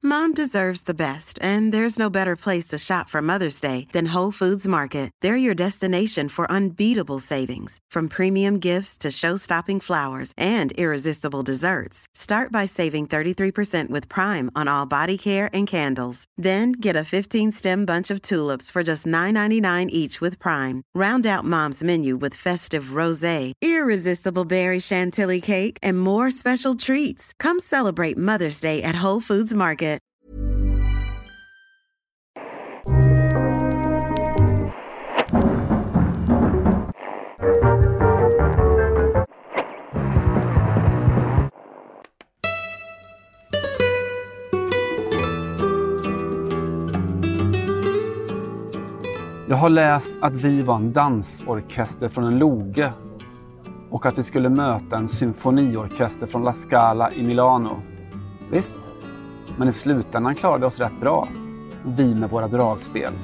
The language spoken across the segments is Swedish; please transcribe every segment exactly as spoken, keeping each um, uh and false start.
Mom deserves the best, and there's no better place to shop for Mother's Day than Whole Foods Market. They're your destination for unbeatable savings, from premium gifts to show-stopping flowers and irresistible desserts. Start by saving thirty-three percent with Prime on all body care and candles. Then get a fifteen-stem bunch of tulips for just nine ninety-nine each with Prime. Round out Mom's menu with festive rosé, irresistible berry chantilly cake, and more special treats. Come celebrate Mother's Day at Whole Foods Market. Jag har läst att vi var en dansorkester från en loge och att vi skulle möta en symfoniorkester från La Scala i Milano. Visst, men i slutändan klarade oss rätt bra. Vi med våra dragspel.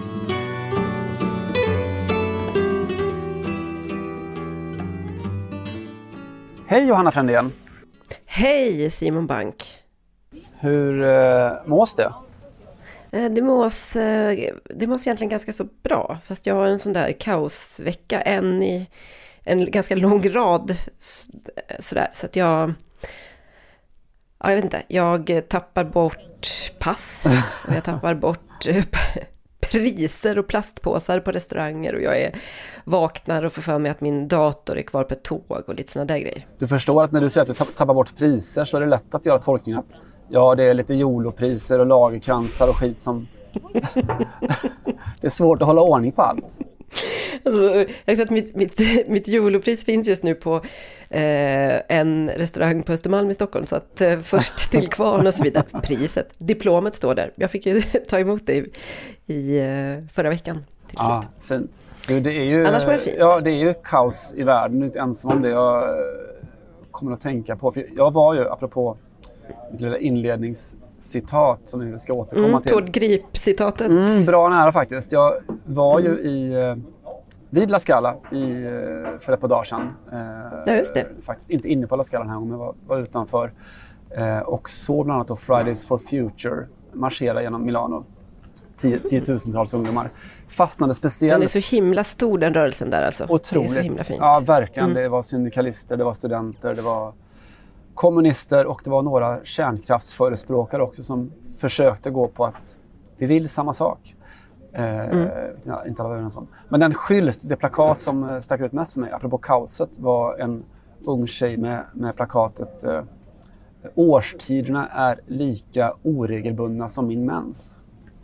Hej Johanna Frändén. Hej Simon Bank. Hur eh, mås det? Det mås, det mås egentligen ganska så bra. Fast jag har en sån där kaosvecka. En i en ganska lång rad. Sådär. Så att jag... Ja, jag vet inte. Jag tappar bort pass. Och jag tappar bort priser och plastpåsar på restauranger. Och jag är vaknar och får för mig att min dator är kvar på ett tåg och lite såna där grejer. Du förstår att när du säger att du tappar bort priser så är det lätt att göra tolkningen att ja, det är lite jolopriser och lagerkransar och skit som... Det är svårt att hålla ordning på allt. Alltså, exakt, mitt, mitt, mitt jolopris finns just nu på eh, en restaurang på Östermalm i Stockholm. Så att eh, först till kvarn och så vidare. Priset, diplomet står där. Jag fick ju ta emot det i, i eh, förra veckan. Till ja, slut. Fint. Du, det är ju, Annars var det fint. Ja, det är ju kaos i världen. Du är inte ensam om det. Jag kommer att tänka på. För jag var ju, apropå mitt lilla inledningscitat som vi ska återkomma mm, till. Tord Grip-citatet. Mm, bra nära faktiskt. Jag var ju i eh, vid La Scala i, för ett par dagar sedan. Eh, ja, just det. Faktiskt inte inne på La Scala den här gången, men var, var utanför. Eh, och såg bland annat då Fridays for Future marschera genom Milano. Tio, tiotusentals ungdomar. Fastnade speciellt. Den är så himla stor den rörelsen där alltså. Otroligt. Det är så himla fint. Ja, verkligen. Mm. Det var syndikalister, det var studenter, det var kommunister och det var några kärnkraftsförespråkare också som försökte gå på att vi vill samma sak. Eh, mm. ja, inte alla överens om. Men den skylt, det plakat som stack ut mest för mig, apropå kaoset, var en ung tjej med, med plakatet eh, årstiderna är lika oregelbundna som min mens.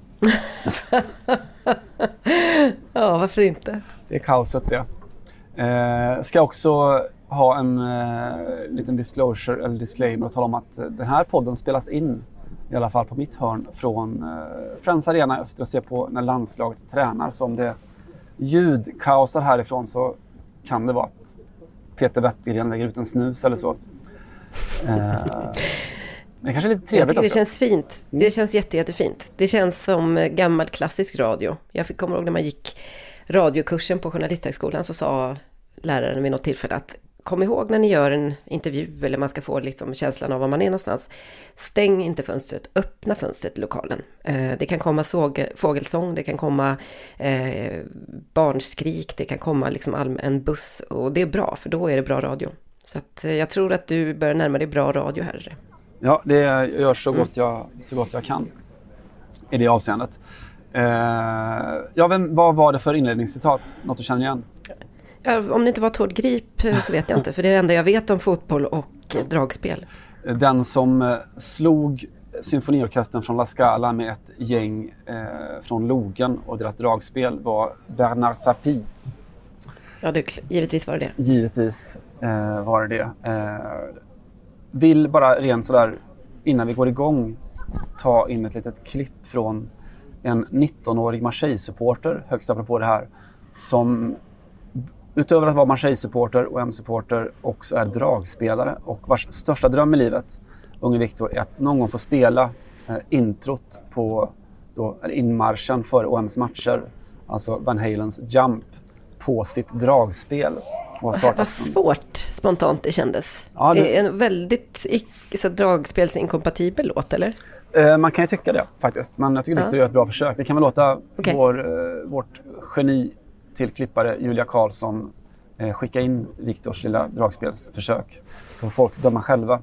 Ja, varför inte? Det är kaoset det. Eh, ska också ha en eh, liten disclosure eller disclaimer och tala om att eh, den här podden spelas in i alla fall på mitt hörn från eh, Friends Arena. Jag sitter och ser på när landslaget tränar, så om det ljudkaosar härifrån så kan det vara att Peter Wettergren lägger ut en snus eller så. Eh, det är kanske lite trevligt Jag tycker också. Det känns fint. Det känns jätte, jättefint. Det känns som gammal klassisk radio. Jag fick komma ihåg när man gick radiokursen på Journalisthögskolan, så sa läraren vid något tillfälle att kom ihåg när ni gör en intervju eller man ska få liksom känslan av var man är någonstans. Stäng inte fönstret, öppna fönstret i lokalen. Eh, det kan komma såg, fågelsång, det kan komma eh, barnskrik, det kan komma liksom allm- en buss, och det är bra för då är det bra radio. Så att, eh, jag tror att du börjar närma dig bra radio här. Ja, det gör så gott jag, så gott jag kan i det avseendet. Eh, ja, vem, vad var det för inledningscitat? Något du känner igen? Ja, om det inte var Tord Grip så vet jag inte, för det är det enda jag vet om fotboll och dragspel. Den som slog symfoniorkestern från La Scala med ett gäng eh, från Logen och deras dragspel var Bernard Tapie. Ja, det, givetvis var det det. Givetvis eh, var det det. Eh, vill bara rent sådär innan vi går igång ta in ett litet klipp från en nittonårig Marseille-supporter, högst apropå det här, som utöver att vara Marseille-supporter och M-supporter också är dragspelare och vars största dröm i livet, unge Viktor, är att någon gång få spela eh, introt på då, inmarschen för O M:s matcher, alltså Van Halens Jump, på sitt dragspel. Och startat Vad svårt spontant det kändes. Ja, det... En väldigt så dragspelsinkompatibel låt, eller? Eh, man kan ju tycka det faktiskt. Men jag tycker ja. Viktor gör ett bra försök. Vi kan väl låta okay. vår, eh, vårt geni till klippare Julia Karlsson eh, skicka in Viktors lilla dragspelsförsök. Så får folk döma själva.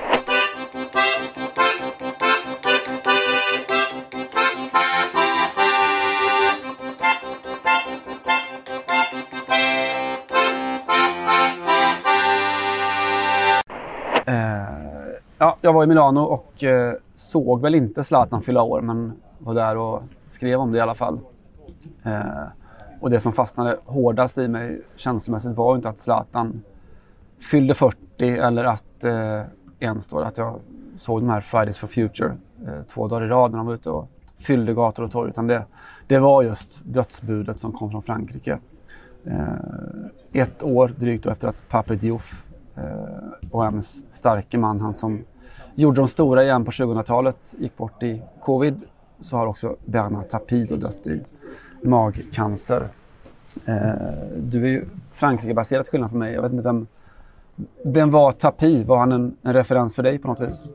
Ja, jag var i Milano och eh, såg väl inte Zlatan fylla år, men var där och skrev om det i alla fall. Eh, och det som fastnade hårdast i mig känslomässigt var inte att Zlatan fyllde fyrtio eller att eh, ens då, att jag såg de här Fridays for Future eh, två dagar i rad när de var ute och fyllde gator och torg, utan det, det var just dödsbudet som kom från Frankrike. Eh, ett år drygt då efter att Pape Diouf och en starke man, han som gjorde de stora igen på tjugohundratalet, gick bort i covid, så har också Bernard Tapie dött i magcancer. Du är ju Frankrike-baserat, skillnad för mig. Jag vet inte vem, vem var Tapie? Var han en, en referens för dig på något vis?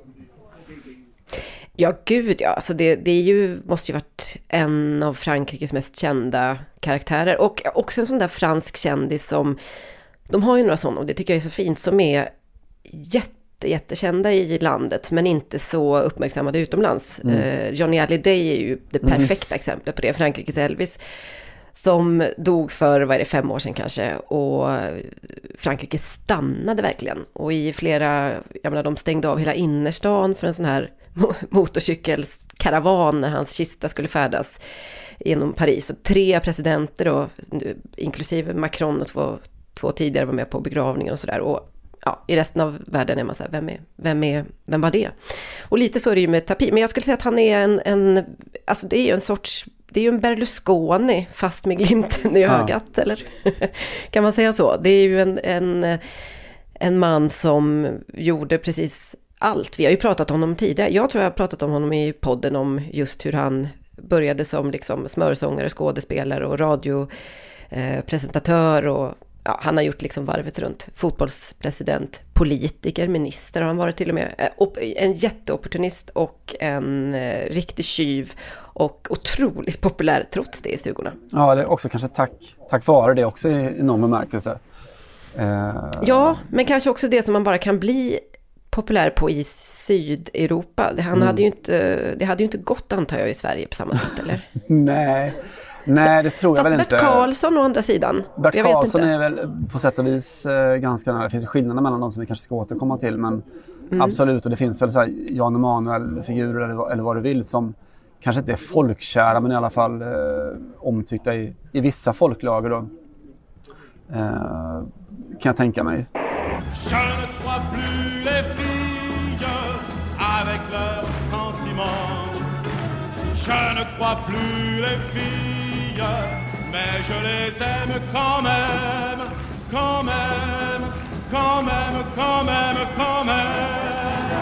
Ja, gud ja. Alltså det, det är ju, måste ju varit en av Frankrikes mest kända karaktärer. Och också en sån där fransk kändis som, de har ju några sådana, och det tycker jag är så fint, som är jätte, jättekända i landet men inte så uppmärksammade utomlands. Mm. Uh, Johnny Hallyday är ju det perfekta mm. exemplet på det, Frankrikes Elvis, som dog för, vad är det, fem år sedan kanske, och Frankrike stannade verkligen. Och i flera, jag menar, de stängde av hela innerstan för en sån här motorcykelskaravan när hans kista skulle färdas genom Paris. Och tre presidenter då, inklusive Macron och två, två tidigare, var med på begravningen och sådär. Och ja, i resten av världen är man så här, vem är, vem är, vem var det? Och lite så är det ju med Tapie. Men jag skulle säga att han är en, en alltså det är ju en sorts, det är ju en Berlusconi fast med glimten i ögat, ja. Eller? Kan man säga så? Det är ju en, en, en man som gjorde precis allt. Vi har ju pratat om honom tidigare. Jag tror jag har pratat om honom i podden om just hur han började som liksom smörsångare, skådespelare och radiopresentatör. Eh, och ja, han har gjort liksom varvet runt. Fotbollspresident, politiker, minister har han varit till och med. En jätteopportunist och en eh, riktig tjuv och otroligt populär trots det i stugorna. Ja, det är också kanske tack, tack vare det också i någon bemärkelse. Eh... Ja, men kanske också det som man bara kan bli populär på i Sydeuropa. Han mm. hade ju inte, det hade ju inte gått, antar jag, i Sverige på samma sätt, eller? Nej. Nej, det tror jag väl Bert inte. Bert Karlsson å andra sidan. Bert jag Karlsson är väl på sätt och vis eh, ganska nära. Det finns skillnader mellan de som vi kanske ska återkomma till. Men mm. absolut, och det finns väl så här Jan Emanuel-figurer eller, eller vad du vill som kanske inte är folkkära, men i alla fall eh, omtyckta i, i vissa folklager då. Eh, kan jag tänka mig. Je ne crois plus les filles avec leurs sentiments. Je ne crois plus les filles, mais je les aime quand même, quand même, quand même, quand même, quand même.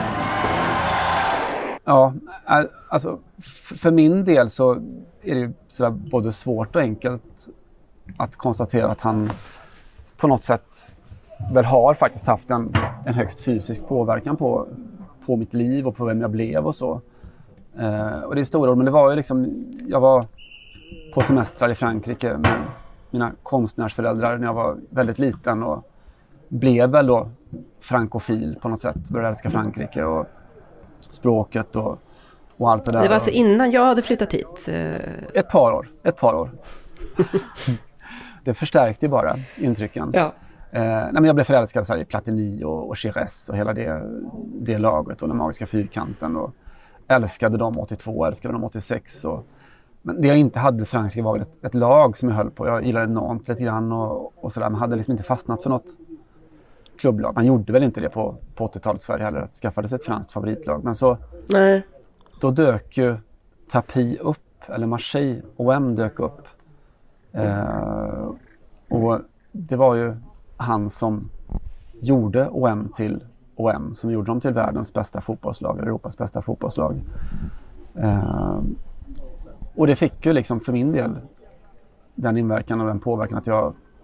Ja, alltså för min del så är det sådär både svårt och enkelt att konstatera att han på något sätt väl har faktiskt haft en, en högst fysisk påverkan på, på mitt liv och på vem jag blev och så. Eh, och det är stora ord, men det var ju liksom, jag var på semestrar i Frankrike med mina konstnärsföräldrar när jag var väldigt liten och blev väl då frankofil på något sätt. Började älska Frankrike och språket och, och allt det där. Det var alltså innan jag hade flyttat hit? Ett par år, ett par år. Det förstärkte ju bara intrycken. Ja. Eh, nej, men jag blev förälskad så här i Platini och, och Chires och hela det, det laget och den magiska fyrkanten och älskade dem åttiotvå, älskade dem åttiosex och, men det jag inte hade i Frankrike var ett, ett lag som jag höll på. Jag gillade Nantes lite grann och, och sådär, men hade liksom inte fastnat för något klubblag. Man gjorde väl inte det på, på åttiotalet i Sverige heller, att skaffade sig ett franskt favoritlag, men så nej. Då dök ju Tapie upp, eller Marseille O M dök upp eh, och det var ju han som gjorde O M till O M, som gjorde dem till världens bästa fotbollslag, Europas bästa fotbollslag. Uh, och det fick ju liksom för min del den inverkan och den påverkan att jag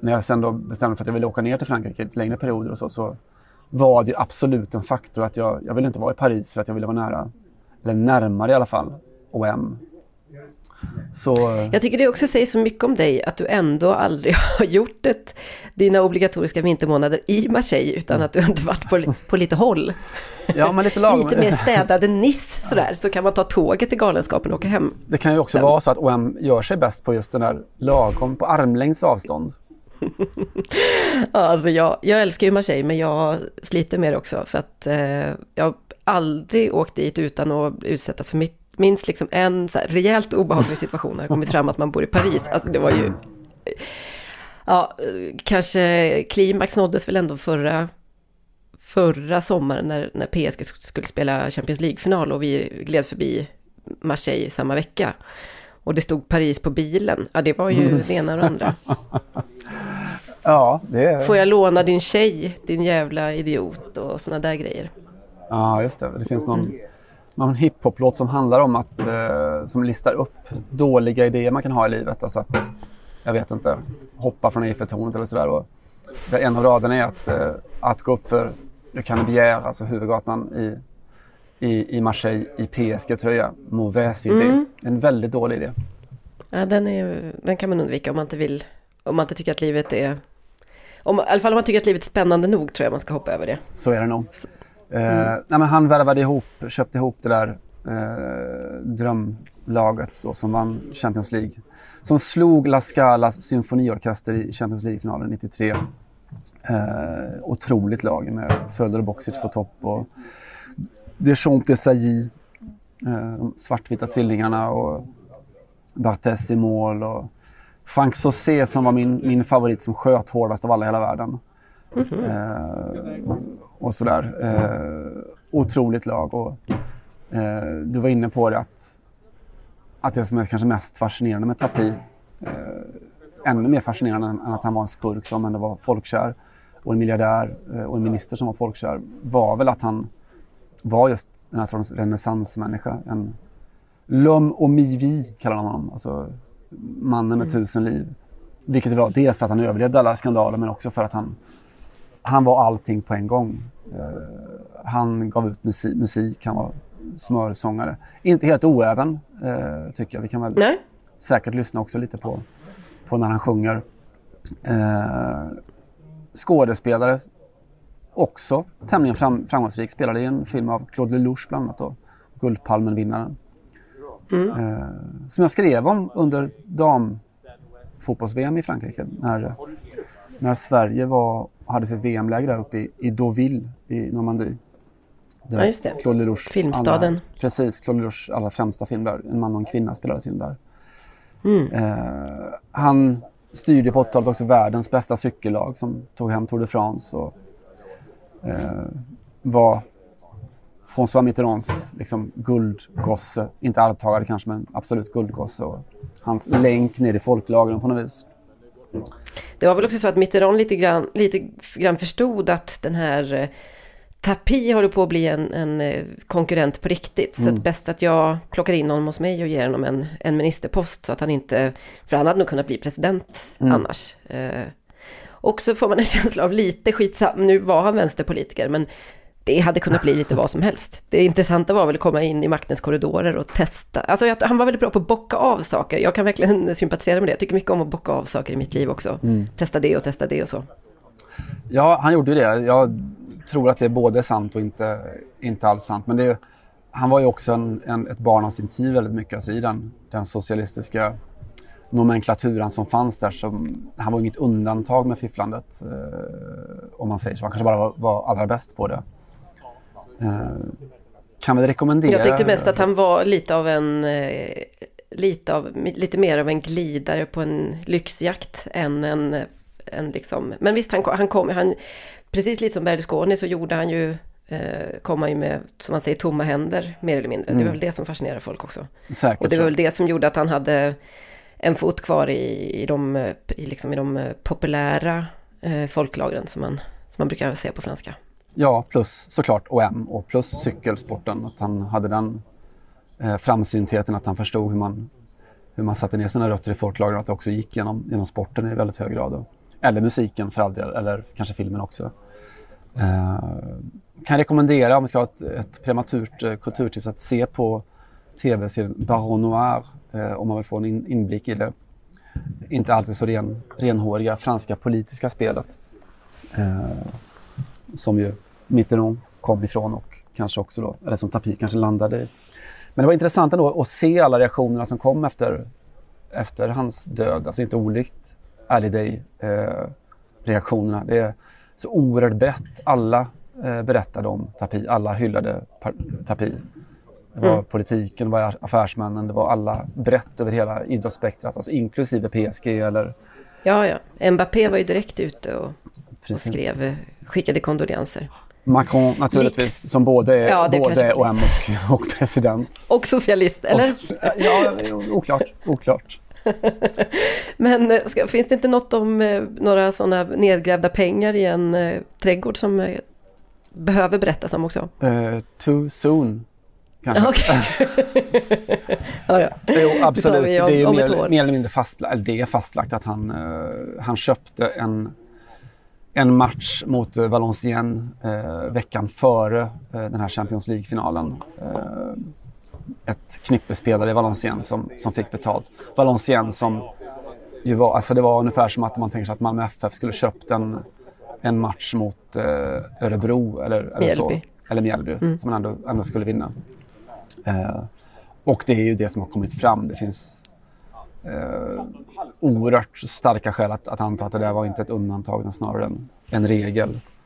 när jag sen då bestämde för att jag ville åka ner till Frankrike i längre perioder och så, så var det absolut en faktor att jag, jag ville inte vara i Paris för att jag ville vara nära, eller närmare i alla fall, O M. Så, jag tycker det också säger så mycket om dig att du ändå aldrig har gjort ett, dina obligatoriska vintermånader i Marseille utan mm. att du inte varit på, på lite håll. Ja, men lite lagom. Lite mer städade Nice sådär, så kan man ta tåget till galenskapen och åka hem. Det kan ju också sen vara så att O M gör sig bäst på just den där lagom, på armlängds avstånd. Ja, alltså jag, jag älskar ju Marseille, men jag sliter med det också för att eh, jag har aldrig åkt dit utan att utsättas för mitt minst liksom en så här rejält obehaglig situation när det kommit fram att man bor i Paris. Alltså det var ju ja, kanske klimax nåddes väl ändå förra förra sommaren när, när P S G skulle spela Champions League-final och vi gled förbi Marseille samma vecka. Och det stod Paris på bilen. Ja, det var ju mm. det ena och det andra. Ja, det är... Får jag låna din tjej, din jävla idiot och såna där grejer. Ja, just det. Det finns någon... Mm. någon hiphop-låt som handlar om att eh, som listar upp dåliga idéer man kan ha i livet, alltså att jag vet inte, hoppa från Eiffeltornet eller sådär, och en av raderna är att, eh, att gå upp för Le Canebière, alltså huvudgatan i, i, i Marseille i P S G-tröja. Mauvaise idé. Mm. En väldigt dålig idé. Ja, den, är, den kan man undvika om man inte vill, om man inte tycker att livet är, om, i alla fall om man tycker att livet är spännande nog, tror jag man ska hoppa över det. Så är det nog. Så. Mm. Eh, nej, men han värvade ihop, köpte ihop det där eh, drömlaget då, som vann Champions League. Som slog La Scalas symfoniorkester i Champions League-finalen nittiotre. Eh, otroligt lag med Föder och Boxic på topp och Deschamps de Sailly, eh, de svartvita tvillingarna, och Barthez i mål, och Frank Saucé som var min, min favorit som sköt hårdast av alla i hela världen. Mm-hmm. Eh, och sådär. Eh, otroligt lag. Och, eh, du var inne på det att, att det som är kanske mest fascinerande med Tapie, eh, ännu mer fascinerande än att han var en skurk som ändå var folkkär och en miljardär eh, och en minister som var folkkär, var väl att han var just den här sortens renässansmänniska. En l'homme au mille vies kallar han honom. Alltså mannen med mm. tusen liv. Vilket var dels för att han överlevde alla skandaler, men också för att han Han var allting på en gång. Uh, han gav ut musik, musik, han var smörsångare. Inte helt oäven, uh, tycker jag. Vi kan väl Nej. säkert lyssna också lite på, på när han sjunger. Uh, skådespelare, också tämligen fram, framgångsrik. Spelade i en film av Claude Lelouch bland annat då. Guldpalmen-vinnaren. Mm. Uh, som jag skrev om under damfotbolls-V M i Frankrike. När, när Sverige var... hade sitt V M-läger där uppe i, i Deauville i Normandie. Ja, just det. Claude Lelouch, Filmstaden. Alla, precis, Claude Lelouch allra främsta film där. En man och en kvinna spelades in där. Mm. Eh, han styrde på åttiotalet också världens bästa cykellag som tog hem Tour de France och eh, var François Mitterrands liksom guldgosse. Inte arvtagare kanske, men absolut guldgosse. Och hans länk ner i folklagren på något vis. Det var väl också så att Mitterrand lite grann, lite grann förstod att den här eh, Tapie håller på att bli en, en eh, konkurrent på riktigt. Mm. Så att bäst att jag plockar in honom hos mig och ger honom en, en ministerpost så att han inte, för han hade nog kunnat bli president mm. annars. Eh, och så får man en känsla av lite skitsam, nu var han vänsterpolitiker, men det hade kunnat bli lite vad som helst. Det intressanta var väl att komma in i maktens korridorer och testa. Alltså jag, han var väldigt bra på att bocka av saker. Jag kan verkligen sympatisera med det. Jag tycker mycket om att bocka av saker i mitt liv också. Mm. Testa det och testa det och så. Ja, han gjorde ju det. Jag tror att det är både sant och inte, inte alls sant. Men det, han var ju också en, en, ett barn av sin tid väldigt mycket. Alltså i den, den socialistiska nomenklaturen som fanns där. Som, han var inget undantag med fifflandet. Eh, om man säger så. Han kanske bara var, var allra bäst på det. Uh, kan väl rekommendera... Jag tyckte mest att han var lite av en eh, lite, av, lite mer av en glidare på en lyxjakt än en, en liksom... Men visst, han, han kom han, precis lite som Berlusconi så gjorde han ju eh, kom han ju med, som man säger, tomma händer mer eller mindre. Mm. Det var väl det som fascinerar folk också. Säkert. Och det var väl det som gjorde att han hade en fot kvar i, i, de, i, liksom i de populära eh, folklagren som man, som man brukar säga på franska. Ja, plus såklart O M och plus cykelsporten. Att han hade den eh, framsyntheten att han förstod hur man, hur man satte ner sina rötter i folklagren. Att det också gick genom, genom sporten i väldigt hög grad. Och eller musiken för all del, eller kanske filmen också. Eh, kan rekommendera, om vi ska ha ett, ett prematurt eh, kulturtips, att se på tv-serien Baron Noir eh, om man vill få en in, inblick i det inte alltid så ren, renhåriga franska politiska spelet eh, som ju Mitterrand kom ifrån och kanske också då, eller som Tapie kanske landade i. Men det var intressant ändå att se alla reaktionerna som kom efter, efter hans död, alltså inte olikt Ali Day eh, reaktionerna. Det är så oerhört brett. Alla eh, berättade om Tapie, alla hyllade par- Tapie. Det var mm. politiken, det var affärsmännen, det var alla brett över hela idrottsspektrat, alltså inklusive P S G eller... Ja, ja. Mbappé var ju direkt ute och, och skrev, skickade kondolenser. Macron naturligtvis, Liks. som både är, ja, både är O M och, och president. Och socialist, eller? Och, ja, oklart, oklart. Men ska, finns det inte något om eh, några sådana nedgrävda pengar i en eh, trädgård som eh, behöver berättas om också? Uh, too soon. Kanske. Okay. ja, ja. Jo, absolut. Det, om, det är ju mer, mer eller mindre fastlagt, eller det är fastlagt att han, uh, han köpte en, en match mot uh, Valenciennes uh, veckan före uh, den här Champions League-finalen. Uh, ett knippespelare i Valenciennes som, som fick betalt. Valenciennes som ju var, alltså det var ungefär som att man tänker sig att Malmö F F skulle köpt en, en match mot uh, Örebro eller, eller så. Eller Mjällby, mm. som man ändå, ändå skulle vinna. Uh, och det är ju det som har kommit fram. Det finns uh, oerhört starka skäl att, att anta att det där var inte ett undantag, utan snarare en, en regel.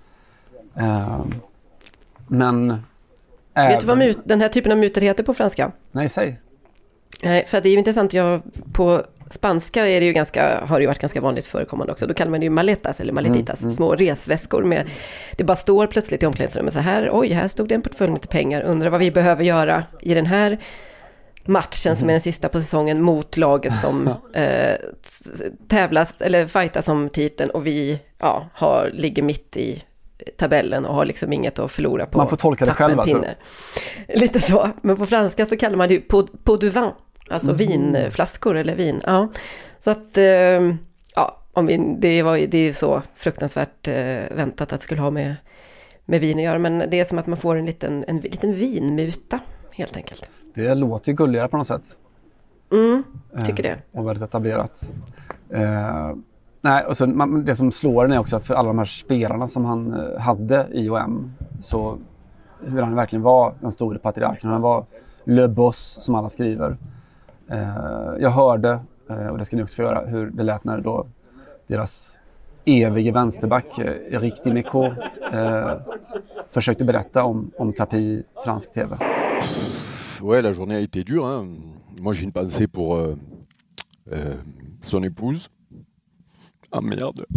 Uh, men... Vet även... du vad mut, den här typen av mutor heter på franska? Nej, säg. Nej, för det är ju intressant. Jag, på spanska är det ju ganska, har det ju varit ganska vanligt förekommande också. Då kallar man det ju maletas eller maletitas, mm, mm. små resväskor med, det bara står plötsligt i omklädningsrummet så här, oj, här stod det en portfölj med pengar, undrar vad vi behöver göra i den här matchen mm. som är den sista på säsongen mot laget som eh, tävlas eller fightas om titeln, och vi ja, har, ligger mitt i tabellen och har liksom inget att förlora på. Man får tolka det själv alltså. Lite så, men på franska så kallar man det ju pot, pot du vin, alltså mm. vinflaskor eller vin. Ja. Så att eh, ja, om vi, det, var, det är ju så fruktansvärt eh, väntat att det skulle ha med, med vin att göra, men det är som att man får en liten, en, en liten vinmuta helt enkelt. Det låter ju gulligare på något sätt. Mm, tycker det. Eh, och väldigt etablerat. Eh, nej, och så, man, det som slår en är också att för alla de här spelarna som han eh, hade i O M, så hur han verkligen var den stora patriarken. Han var le boss, som alla skriver. Eh, jag hörde, eh, och det ska ni också få göra, hur det lät när då deras evige vänsterback eh, Eric Dimeco eh, försökte berätta om, om Tapie fransk tv. Ouais, la journée a été dure. Hein. Moi, j'ai une pensée pour euh, euh, son épouse. Ah merde.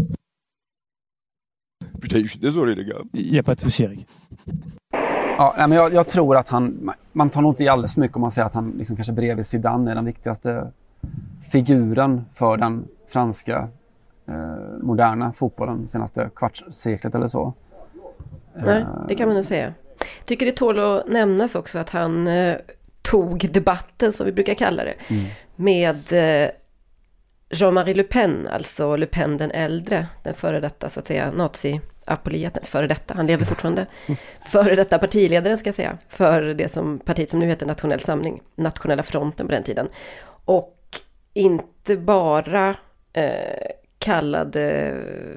Putain, je suis désolé les gars. Il n'y a pas de souci, Eric. Ja, men jag, jag tror att han, man tar nog inte i alldeles för mycket om man säger att han liksom kanske bredvid Zidane är den viktigaste figuren för den franska eh, moderna fotbollen senaste kvartsseklet eller så. Nej, det kan man nog säga. Tycker det tål att nämnas också att han eh, tog debatten, som vi brukar kalla det, mm. med eh, Jean-Marie Le Pen, alltså Le Pen den äldre, den före detta så att säga nazi-apologeten, före detta, han lever fortfarande, före detta partiledaren ska jag säga, för det som partiet som nu heter Nationell Samling, Nationella fronten på den tiden. Och inte bara eh, kallade,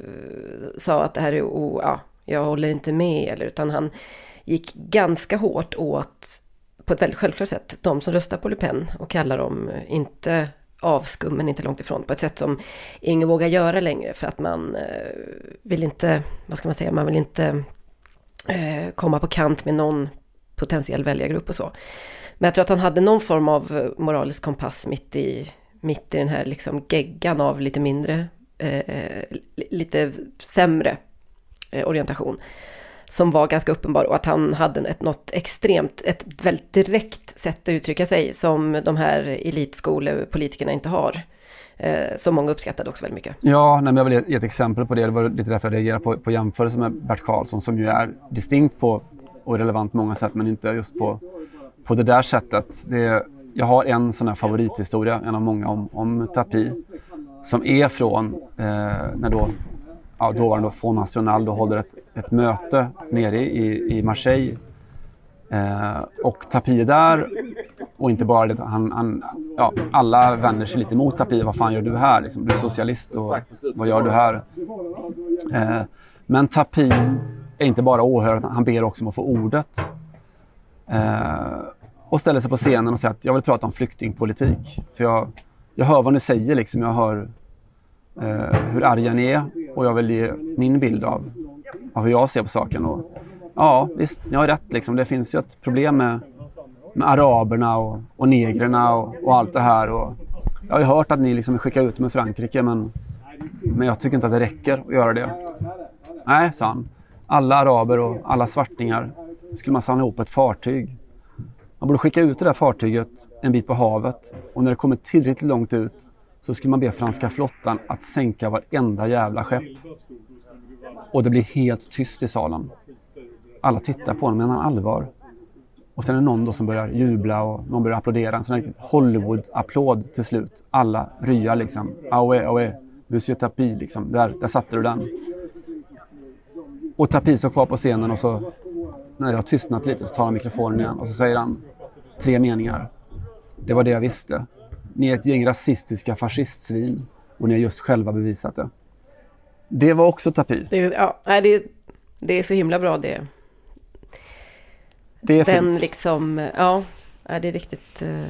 sa att det här är, oh, ja, jag håller inte med, eller, utan han gick ganska hårt åt, på ett väldigt självklart sätt, de som röstar på Le Pen och kallar dem inte avskummen, inte långt ifrån, på ett sätt som ingen vågar göra längre, för att man eh, vill inte, vad ska man säga, man vill inte eh, komma på kant med någon potentiell väljargrupp och så. Men jag tror att han hade någon form av moralisk kompass mitt i, mitt i den här liksom geggan av lite mindre, eh, lite sämre eh, orientation, som var ganska uppenbar, och att han hade ett, något extremt, ett väldigt direkt sätt att uttrycka sig som de här elitskolepolitikerna inte har. Eh, som många uppskattade också väldigt mycket. Ja, nej, men jag vill ge ett exempel på det. Det var lite därför jag reagerade på, på jämförelse med Bert Karlsson, som ju är distinkt på och relevant på många sätt, men inte just på, på det där sättet. Det är, jag har en sån här favorithistoria, en av många om, om Tapie. som är från eh, när då ja, dåvarande Front National då håller ett, ett möte nere i, i Marseille. Eh, och Tapie är där, och inte bara det, han, han, ja, alla vänder sig lite mot Tapie. Vad fan gör du här? Liksom, du är socialist och vad gör du här? Eh, men Tapie är inte bara åhörare, han ber också om att få ordet. Eh, och ställer sig på scenen och säger att jag vill prata om flyktingpolitik. För jag, jag hör vad ni säger, liksom. Jag hör eh, hur arga ni är, och jag vill ge min bild av, av hur jag ser på saken. Och, ja, visst, jag har rätt. Liksom. Det finns ju ett problem med, med araberna och, och negrerna och, och allt det här. Och jag har ju hört att ni liksom skickar ut med Frankrike, men, men jag tycker inte att det räcker att göra det. Nej, sa han. Alla araber och alla svartingar skulle man samla ihop på ett fartyg. Man borde skicka ut det där fartyget en bit på havet, och när det kommer tillräckligt långt ut så skulle man be franska flottan att sänka varenda jävla skepp. Och det blir helt tyst i salen. Alla tittar på honom, men han har allvar. Och sen är det någon då som börjar jubla och någon börjar applådera. En sån här Hollywood-applåd till slut. Alla ryar liksom. Aue, aue, Monsieur Tapie liksom. Där, där satte du den. Och Tapie står kvar på scenen, och så när det har tystnat lite så tar han mikrofonen igen. Och så säger han tre meningar. Det var det jag visste. Ni är ett gäng rasistiska fascistsvin, och ni har just själva bevisat det. Det var också Tapie. Det, ja, det, det är så himla bra det. Det är Den fint. liksom, ja, det är riktigt eh,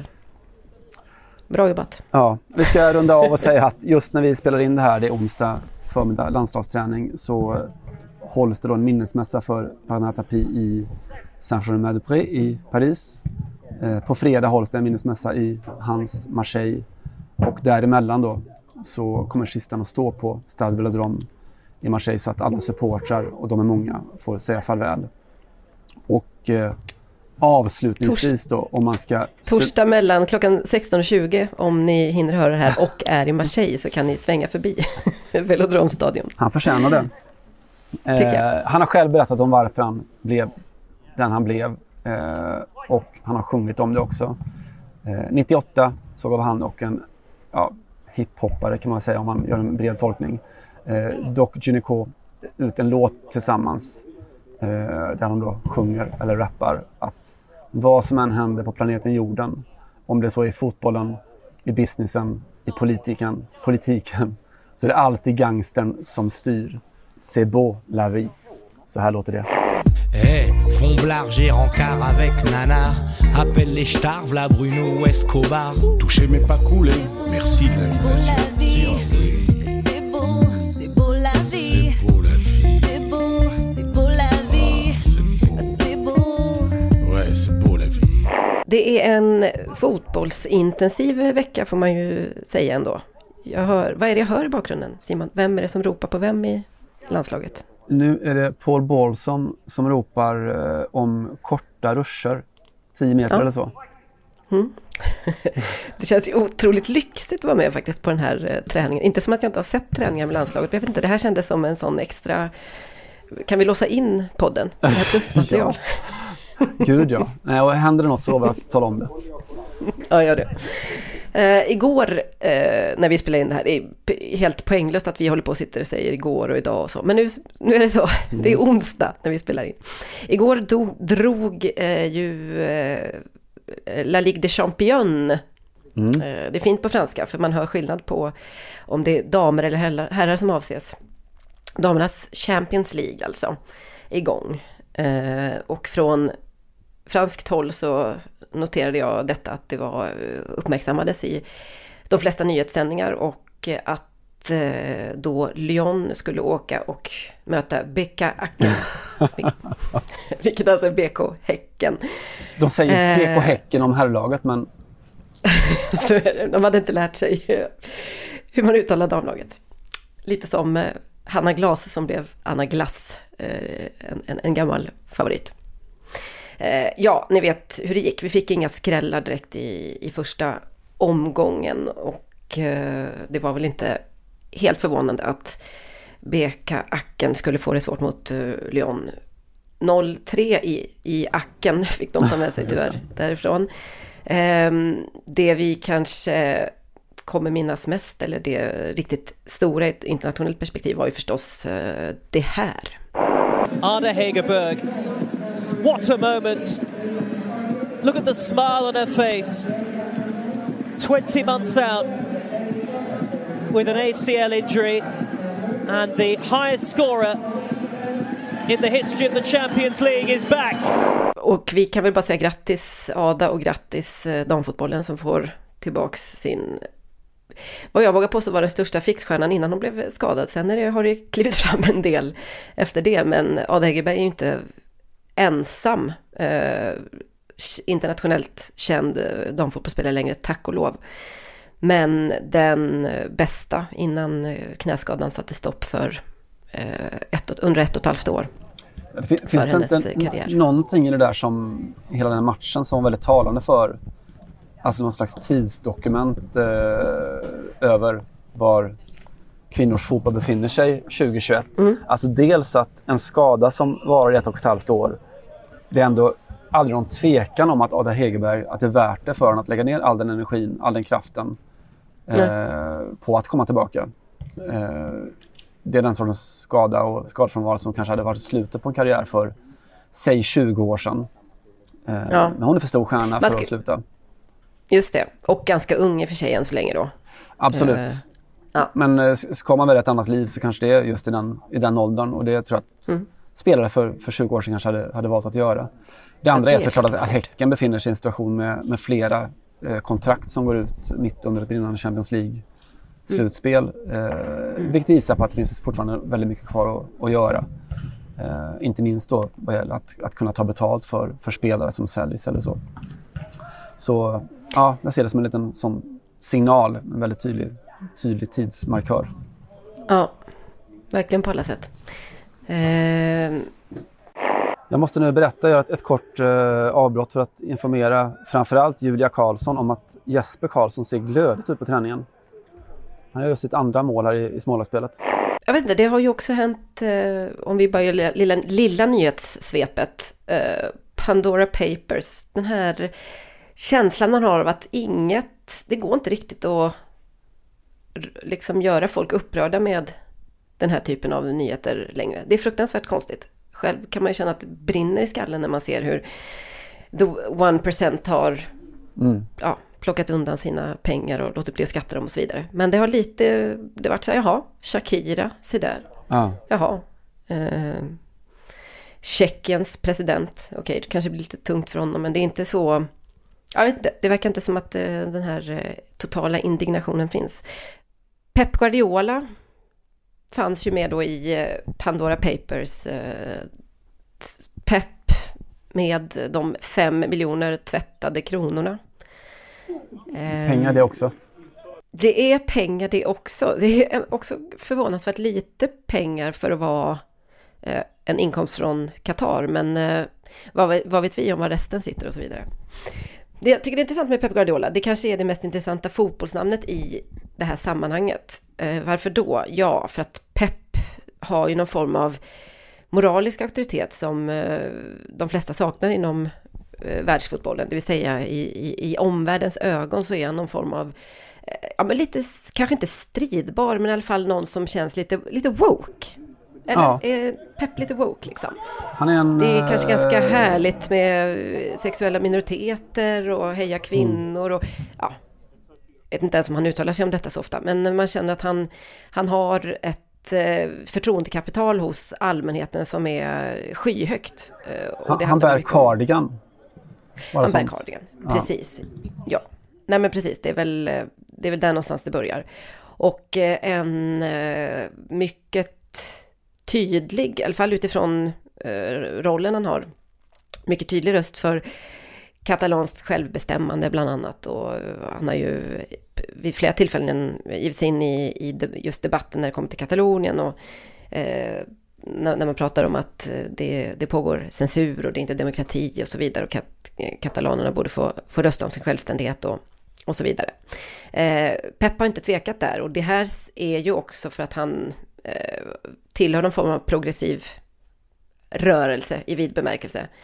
bra jobbat. Ja, vi ska runda av och säga att just när vi spelar in det här, det är onsdag förmiddag, landslagsträning, så hålls det då en minnesmässa för Bernard Tapie i Saint-Germain-des-Prés i Paris. Eh, på fredag hålls det en minnesmässa i hans Marseille, och däremellan då så kommer kistan att stå på Stade Vélodrome i Marseille, så att alla supportrar, och de är många, får säga farväl. Och eh, avslutningsvis då, om man ska... Torsdag mellan klockan sexton och tjugo, om ni hinner höra det här och är i Marseille, så kan ni svänga förbi Vélodrome-stadion. Han förtjänar det. Eh, han har själv berättat om varför han blev den han blev, eh, och han har sjungit om det också. Eh, nittioåtta så gav han och en ja, hiphoppare, kan man säga om man gör en bred tolkning, eh, Doc Gynéco, ut en låt tillsammans eh, där de då sjunger eller rappar att vad som än händer på planeten jorden, om det så är i fotbollen, i businessen, i politiken, politiken, så är det alltid gangstern som styr. C'est beau la vie. Så här låter det. Hey, fond blarger en car avec nanar. Appelle les stars, v'là Bruno Escobar. Toucher mais pas couler. Merci de l'invitation. C'est beau, c'est beau la vie. C'est beau la vie. C'est beau, c'est beau la vie. Ah, C'est beau. Ouais, c'est beau la vie. Det är en fotbollsintensiv vecka, får man ju säga ändå. Jag hör, vad är det jag hör i bakgrunden, Simon? Vem är det som ropar på vem i landslaget? Nu är det Paul Bolson som ropar eh, om korta ruscher. tio meter Ja. eller så. Mm. Det känns ju otroligt lyxigt att vara med faktiskt på den här eh, träningen. Inte som att jag inte har sett träningar med landslaget. Men jag vet inte, det här kändes som en sån extra... Kan vi låsa in podden? Det här plusmaterial. Ja. Gud ja. Nej, och händer det något så att tala om det. Ja, gör det. Uh, igår uh, när vi spelade in det här, det är p- helt poänglöst att vi håller på och sitter och säger igår och idag och så. Men nu, nu är det så, mm. Det är onsdag när vi spelar in. Igår dog, drog uh, ju uh, La Ligue des Champions. Mm. Uh, det är fint på franska, för man hör skillnad på om det är damer eller herrar, herrar som avses. Damernas Champions League alltså, igång. Uh, och från franskt håll så noterade jag detta, att det var uppmärksammades i de flesta nyhetssändningar, och att eh, då Lyon skulle åka och möta B K Häcken, vilket alltså är B K Häcken. De säger B K Häcken om herrlaget, men så de hade inte lärt sig hur man uttalar damlaget. Lite som eh, Hanna Glas som blev Anna Glass, eh, en, en, en gammal favorit. Ja, ni vet hur det gick. Vi fick inga skrällar direkt i, i första omgången, och eh, det var väl inte helt förvånande att B K Häcken skulle få det svårt mot uh, Lyon. noll tre i, i Häcken fick de ta med sig tyvärr därifrån. Eh, det vi kanske kommer minnas mest, eller det riktigt stora i ett internationellt perspektiv, var ju förstås eh, det här. Ada Hegerberg, what a moment. Look at the smile on her face. twenty months out with an A C L injury and the highest scorer in the history of the Champions League is back. Och vi kan väl bara säga grattis Ada och grattis damfotbollen som får tillbaks sin, vad jag vågar påstå var den största fixstjärnan innan hon blev skadad. Sen är det, har det klivit fram en del efter det, men Ada Hegerberg är ju inte ensam eh, internationellt känd damfotbollsspelare längre, tack och lov. Men den bästa innan knäskadan satte stopp för eh, ett, under ett och ett halvt år. Det finns för det hennes inte karriär. Någonting i det där som hela den här matchen som var väldigt talande för, alltså någon slags tidsdokument eh, över var kvinnors fotboll befinner sig tjugohundratjugoett. Mm. Alltså dels att en skada som var i ett och ett halvt år, det är ändå aldrig någon tvekan om att Ada Hegerberg, att det är värt det för henne att lägga ner all den energin, all den kraften eh, på att komma tillbaka. Eh, det är den sortens skada och skadefrånvaro som kanske hade varit slutet på en karriär för säg tjugo år sedan. Eh, ja. Men hon är för stor stjärna för ska... att sluta. Just det, och ganska ung i för sig än så länge då. Absolut. Eh, ja. Men eh, ska man välja ett annat liv så kanske det är just i den, i den åldern, och det tror jag att mm. spelare för, för tjugo år sedan kanske hade, hade valt att göra. Det andra ja, det är såklart att, att Häcken befinner sig i en situation med, med flera eh, kontrakt som går ut mitt under ett brinnande Champions League-slutspel. Mm. Eh, mm. Vilket visar på att det finns fortfarande väldigt mycket kvar att, att göra. Eh, inte minst då vad gäller att, att kunna ta betalt för, för spelare som säljs eller så. Så ja, jag ser det som en liten sån signal, en väldigt tydlig, tydlig tidsmarkör. Ja, verkligen på alla sätt. Eh... Jag måste nu berätta, göra ett, ett kort eh, avbrott för att informera framförallt Julia Karlsson om att Jesper Karlsson ser glödigt ut på träningen. Han gör sitt andra mål här i, i Smålandsspelet. Jag vet inte, det har ju också hänt, eh, om vi bara gör lilla, lilla nyhetssvepet, eh, Pandora Papers, den här känslan man har av att inget, det går inte riktigt att liksom göra folk upprörda med den här typen av nyheter längre. Det är fruktansvärt konstigt. Själv kan man ju känna att det brinner i skallen när man ser hur the one percent har mm. ja, plockat undan sina pengar och låtit bli att skatta dem och så vidare. Men det har lite, det har varit så här, jaha, Shakira, se där. Ah. Jaha. Eh, Tjeckiens president, okej, okay, det kanske blir lite tungt för honom, men det är inte så, jag vet inte, det verkar inte som att eh, den här eh, totala indignationen finns. Pep Guardiola fanns ju med då i Pandora Papers. Pep med de fem miljoner tvättade kronorna. Pengar det också. Det är pengar det också. Det är också förvånansvärt lite pengar för att vara en inkomst från Qatar. Men vad, vad vet vi om var resten sitter och så vidare. Det, jag tycker det är intressant med Pep Guardiola. Det kanske är det mest intressanta fotbollsnamnet i det här sammanhanget. Eh, varför då? Ja, för att Pep har ju någon form av moralisk auktoritet som eh, de flesta saknar inom eh, världsfotbollen. Det vill säga i, i, i omvärldens ögon så är han någon form av, eh, ja men lite, kanske inte stridbar, men i alla fall någon som känns lite, lite woke. Eller ja. Är Pep lite woke liksom? Han är en, det är kanske ganska härligt med sexuella minoriteter och heja kvinnor mm. och ja, jag vet inte ens om han uttalar sig om detta så ofta, men man känner att han, han har ett förtroendekapital hos allmänheten som är skyhögt. Och det han bär cardigan. Han sånt. bär cardigan, precis. Ja. ja, nej men precis, det är väl, det är väl där någonstans det börjar. Och en mycket tydlig, i alla fall utifrån eh, rollen han har, mycket tydlig röst för katalanskt självbestämmande bland annat, och han har ju vid flera tillfällen givit sig in i, i just debatten när det kommer till Katalonien och eh, när, när man pratar om att det, det pågår censur och det är inte demokrati och så vidare, och kat, katalanerna borde få, få rösta om sin självständighet och, och så vidare. Eh, Pep har inte tvekat där, och det här är ju också för att han tillhör någon form av progressiv rörelse i vid bemärkelse.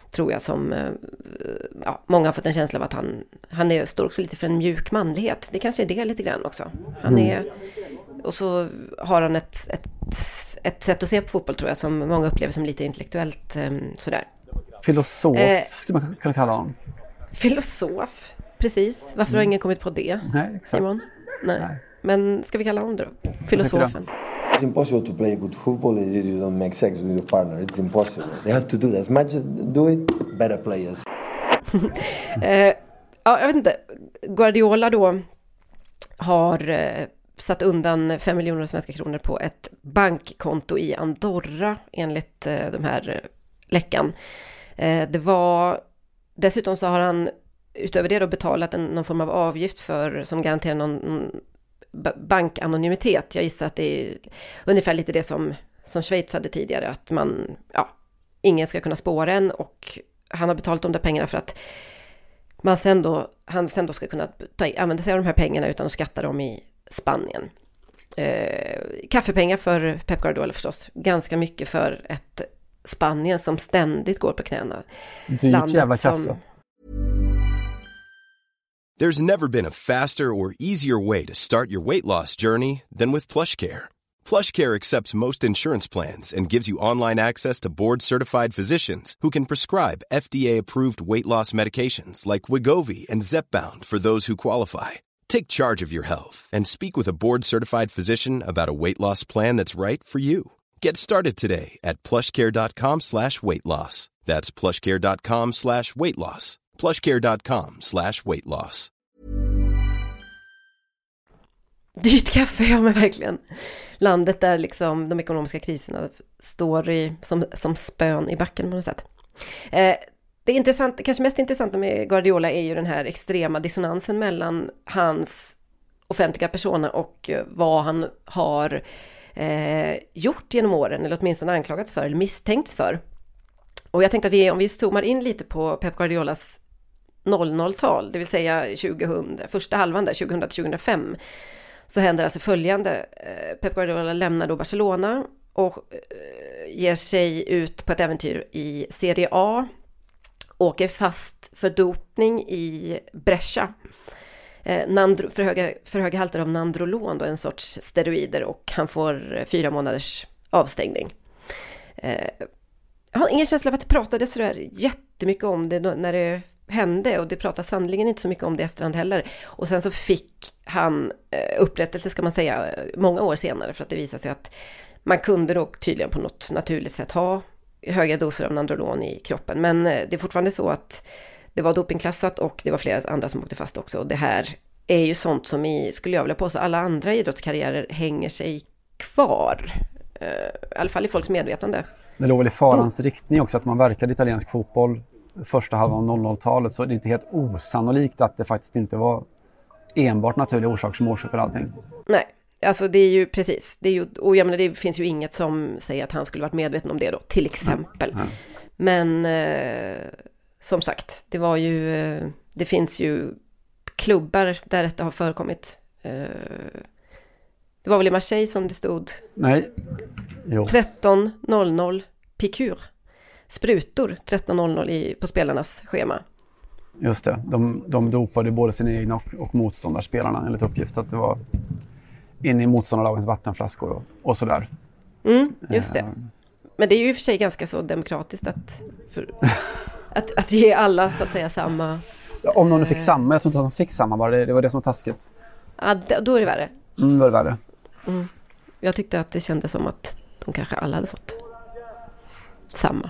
tror jag, som eh, ja, många har fått en känsla av att han, han är, står också lite för en mjuk manlighet. Det kanske är det lite grann också. Han är, och så har han ett, ett, ett sätt att se på fotboll, tror jag, som många upplever som lite intellektuellt eh, sådär. Filosof Eh, skulle man kunna kalla honom. Filosof, precis. Varför har ingen kommit på det? Nej, exakt. Simon? Nej. Nej. Men ska vi kalla honom det då? Filosofen. It's impossible to play good football if you don't make sex with your partner. It's impossible. They have to do that. As much as do it, better players. eh, ja, jag vet inte. Guardiola då har eh, satt undan fem miljoner svenska kronor på ett bankkonto i Andorra enligt eh, de här eh, läckan. Eh, det var dessutom så har han utöver det då betalat en, någon form av avgift för som garanterar någon, någon bankanonymitet. Jag gissar att det är ungefär lite det som, som Schweiz hade tidigare, att man, ja, ingen ska kunna spåra en, och han har betalat de där pengarna för att man sen då, han sen då ska kunna ta, använda sig av de här pengarna utan att skatta dem i Spanien. Eh, kaffepengar för Pep Guardiola förstås. Ganska mycket för ett Spanien som ständigt går på knäna. Dyrt jävla kaffe. Som... There's never been a faster or easier way to start your weight loss journey than with PlushCare. PlushCare accepts most insurance plans and gives you online access to board-certified physicians who can prescribe F D A-approved weight loss medications like Wegovy and Zepbound for those who qualify. Take charge of your health and speak with a board-certified physician about a weight loss plan that's right for you. Get started today at plushcare.com slash weight loss. That's plushcare.com slash weight loss. plushcare.com slash weight loss. Dyrt kaffe, ja men verkligen. Landet där liksom de ekonomiska kriserna står i, som, som spön i backen på något sätt. Eh, det är intressant, kanske mest intressanta med Guardiola är ju den här extrema dissonansen mellan hans offentliga persona och vad han har eh, gjort genom åren, eller åtminstone anklagats för eller misstänkts för. Och jag tänkte att vi, om vi zoomar in lite på Pep Guardiolas noll noll-tal, det vill säga tjugohundra, första halvan där, tjugohundra till tjugohundrafem, så händer alltså följande. Pep Guardiola lämnar då Barcelona och ger sig ut på ett äventyr i Serie A, åker fast för dopning i Brescia. Nandro, för, höga, för höga halter av nandrolon, då, en sorts steroider, och han får fyra månaders avstängning. Jag har ingen känsla av att det pratades så där jättemycket om det när det hände, och det pratas sannoliken inte så mycket om det efterhand heller. Och sen så fick han upprättelse, ska man säga, många år senare, för att det visade sig att man kunde då tydligen på något naturligt sätt ha höga doser av nandrolon i kroppen. Men det är fortfarande så att det var dopingklassat, och det var flera andra som åkte fast också. Och det här är ju sånt som i, skulle jag vilja påstå, alla andra idrottskarriärer hänger sig kvar. I alla fall i folks medvetande. Det låg väl i farans riktning också att man verkade i italiensk fotboll första halvan av noll noll-talet, så det är inte helt osannolikt att det faktiskt inte var enbart naturliga orsaker som orsakar allting. Nej, alltså det är ju precis. Det är ju, och jag menar, det finns ju inget som säger att han skulle varit medveten om det då, till exempel. Mm. Mm. Men eh, som sagt, det var ju, eh, det finns ju klubbar där detta har förekommit. Eh, det var väl i Marseille som det stod? Nej. Jo. tretton noll noll pikur. Sprutor tretton noll noll i, på spelarnas schema. Just det. De, de dopade både sina egna och, och motståndarspelarna, enligt uppgift att det var inne i motståndarlagens vattenflaskor och, och sådär. Mm, just det. Men det är ju i och för sig ganska så demokratiskt att, för, att, att ge alla så att säga samma... Ja, om någon fick samma, jag tror inte att de fick samma, bara det, det var det som var taskigt. Ja, då är det värre. Mm, då är det värre. Mm. Jag tyckte att det kändes som att de kanske alla hade fått samma.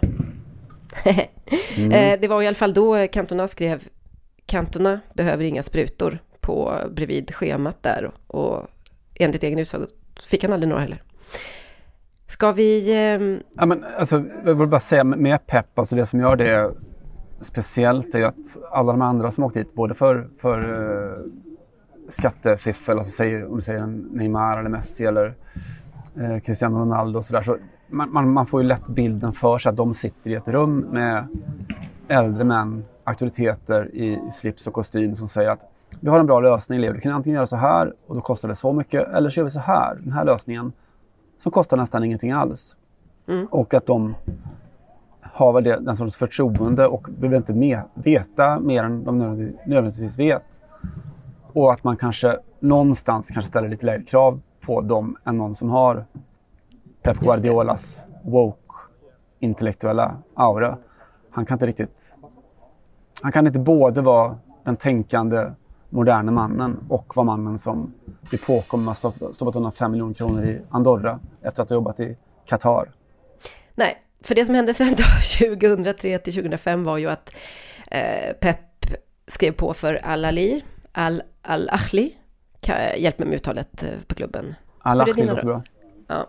mm. Det var i alla fall då Cantona skrev: Cantona behöver inga sprutor på bredvid schemat där, och enligt egen utsago fick han aldrig några heller. Ska vi... Eh... Ja, men, alltså, jag vill bara säga med Pep, alltså det som gör det speciellt är ju att alla de andra som åkt dit, både för, för uh, skattefiffel, alltså säg, om du säger en Neymar eller Messi eller uh, Cristiano Ronaldo och sådär, så man, man, man får ju lätt bilden för sig att de sitter i ett rum med äldre män, auktoriteter i, i slips och kostym som säger att vi har en bra lösning, Leo. Du kan antingen göra så här och då kostar det så mycket, eller så gör vi så här, den här lösningen som kostar nästan ingenting alls. Mm. Och att de har väl det, den sorts förtroende och vill inte med, veta mer än de nödvändigtvis vet. Och att man kanske någonstans kanske ställer lite lägre krav på dem än någon som har Pep Guardiolas woke intellektuella aura. Han kan inte riktigt... Han kan inte både vara den tänkande moderna mannen och vara mannen som blir påkommen att stoppa, stoppat undan fem miljoner kronor i Andorra efter att ha jobbat i Qatar. Nej, för det som hände sen då tjugohundratre till tjugohundrafem var ju att eh, Pep skrev på för Al-Ali, Al- Al-Ahli. Hjälp mig med uttalet på klubben. Al-Ahli låter bra. Ja.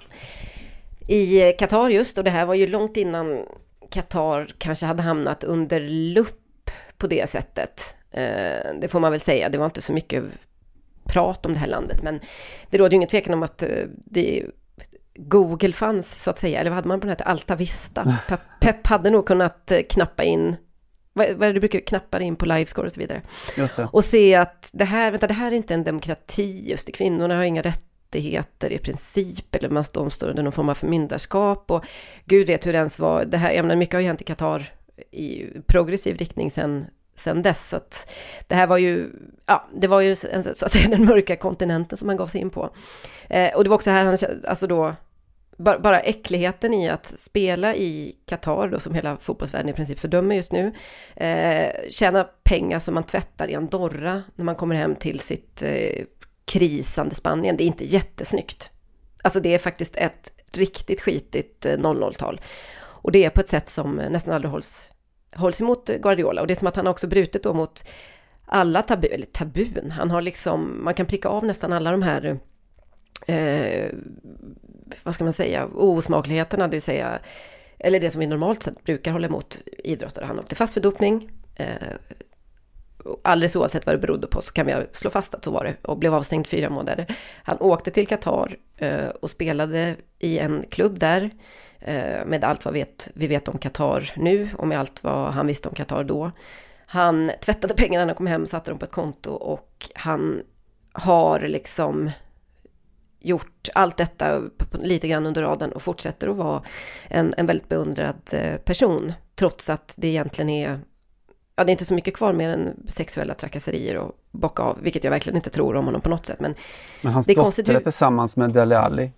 I Qatar just, och det här var ju långt innan Qatar kanske hade hamnat under lupp på det sättet. Eh, det får man väl säga, det var inte så mycket prat om det här landet, men det råder ju ingen tvekan om att eh, det, Google fanns så att säga, eller vad hade man på den här Alta Vista? Pep, Pep hade nog kunnat eh, knappa in, vad, vad är det du brukar knappa in på livescore och så vidare. Just det. Och se att det här, vänta, det här är inte en demokrati, just det, kvinnorna har inga rättigheter i princip, eller man står, står under någon form av förmyndarskap, och Gud vet hur det ens var. Det här, jag menar, mycket har ju hänt i Qatar i progressiv riktning sen, sen dess. Så att det här var ju, ja, det var ju en, så att säga den mörka kontinenten som han gav sig in på. Eh, och det var också här han, alltså då, bara, bara äckligheten i att spela i Qatar då, som hela fotbollsvärlden i princip fördömer just nu, eh, tjäna pengar som man tvättar i Andorra när man kommer hem till sitt eh, krisande Spanien. Det är inte jättesnyggt. Alltså det är faktiskt ett riktigt skitigt eh, noll noll-tal. Och det är på ett sätt som nästan aldrig hålls, hålls emot Guardiola. Och det är som att han har också brutit då mot alla tabu, eller tabun. Han har liksom, man kan pricka av nästan alla de här, eh, vad ska man säga, osmakligheterna, det vill säga, eller det som vi normalt sett brukar hålla emot idrottare. Han åkte fast för dopning. Eh, alldeles oavsett vad det berodde på så kan vi slå fast att så var det, och blev avstängd fyra månader. Han åkte till Qatar eh, och spelade i en klubb där, med allt vad vet, vi vet om Qatar nu och med allt vad han visste om Qatar då. Han tvättade pengarna när han kom hem, satte dem på ett konto, och han har liksom gjort allt detta lite grann under raden och fortsätter att vara en, en väldigt beundrad person, trots att det egentligen är, ja, det är inte så mycket kvar mer än sexuella trakasserier och bocka av, vilket jag verkligen inte tror om honom på något sätt. Men, men hans det är dotter konstigt är tillsammans med Dele Alli.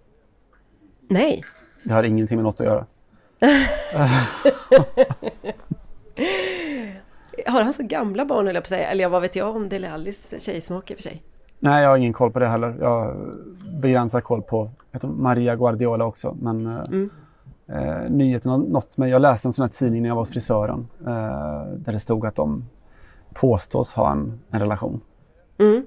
Nej. Det har ingenting med något att göra. Har han så gamla barn, eller på sig? Eller vad vet jag om Dele Allis tjejsmak i för sig? Nej, jag har ingen koll på det heller. Jag har begränsad koll på jag tror Maria Guardiola också. Men mm. eh, nyheten har nått mig. Jag läste en sån här tidning när jag var hos frisören. Eh, där det stod att de påstås ha en, en relation. Mm.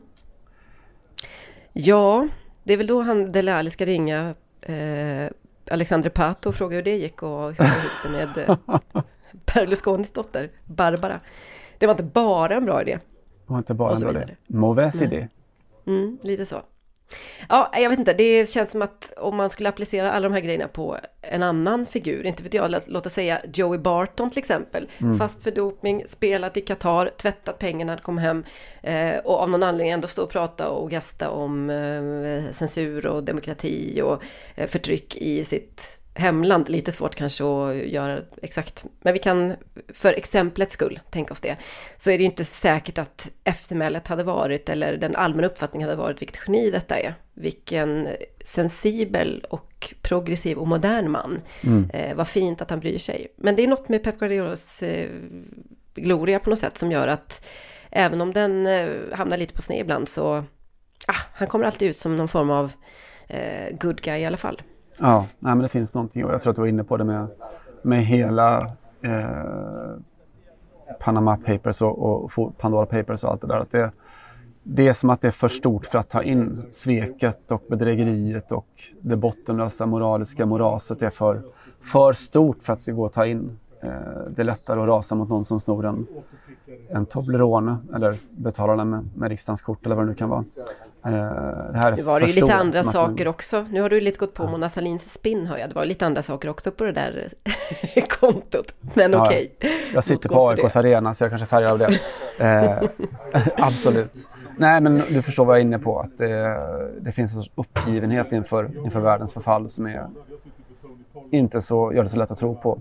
Ja, det är väl då han Dele Alli ska ringa eh, Alexandre Pato och fråga hur det gick, och hur det gick med Berlusconis dotter, Barbara. Det var inte bara en bra idé. Det var inte bara en bra idé. Mauvaise idé. Mm, lite så. Ja, jag vet inte. Det känns som att om man skulle applicera alla de här grejerna på en annan figur, inte vet jag, låt oss säga Joey Barton till exempel. Mm. Fast för dopning, spelat i Qatar, tvättat pengarna, kom hem eh, och av någon anledning ändå stå och prata och gästa om eh, censur och demokrati och eh, förtryck i sitt hemland. Lite svårt kanske att göra exakt, men vi kan för exemplets skull tänka oss det. Så är det ju inte säkert att eftermälet hade varit, eller den allmänna uppfattningen hade varit, vilket geni detta är. Vilken sensibel och progressiv och modern man. Mm. Eh, vad fint att han bryr sig. Men det är något med Pep Guardiolas eh, gloria på något sätt som gör att även om den eh, hamnar lite på sned ibland, så ah, han kommer alltid ut som någon form av eh, good guy i alla fall. Ja, nej, men det finns någonting, och jag tror att du var inne på det med, med hela eh, Panama Papers och, och Pandora Papers och allt det där. Att det, det är som att det är för stort för att ta in sveket och bedrägeriet och det bottenlösa moraliska moraset. Det är för, för stort för att det går att ta in. Eh, det är lättare att rasa mot någon som snor en, en Toblerone eller betalar den med, med riksdagens kort eller vad det nu kan vara. Uh, det här nu var det ju lite andra saker också. Nu har du lite gått på Mona Sahlins spin, hör jag. Det var lite andra saker också på det där kontot. Men ja, okej. Okay. Jag sitter på A I K:s arena så jag kanske färgar av det. uh, absolut. Nej, men du förstår vad jag är inne på. Att det, det finns en sorts uppgivenhet inför, inför världens förfall som är inte så, gör det så lätt att tro på.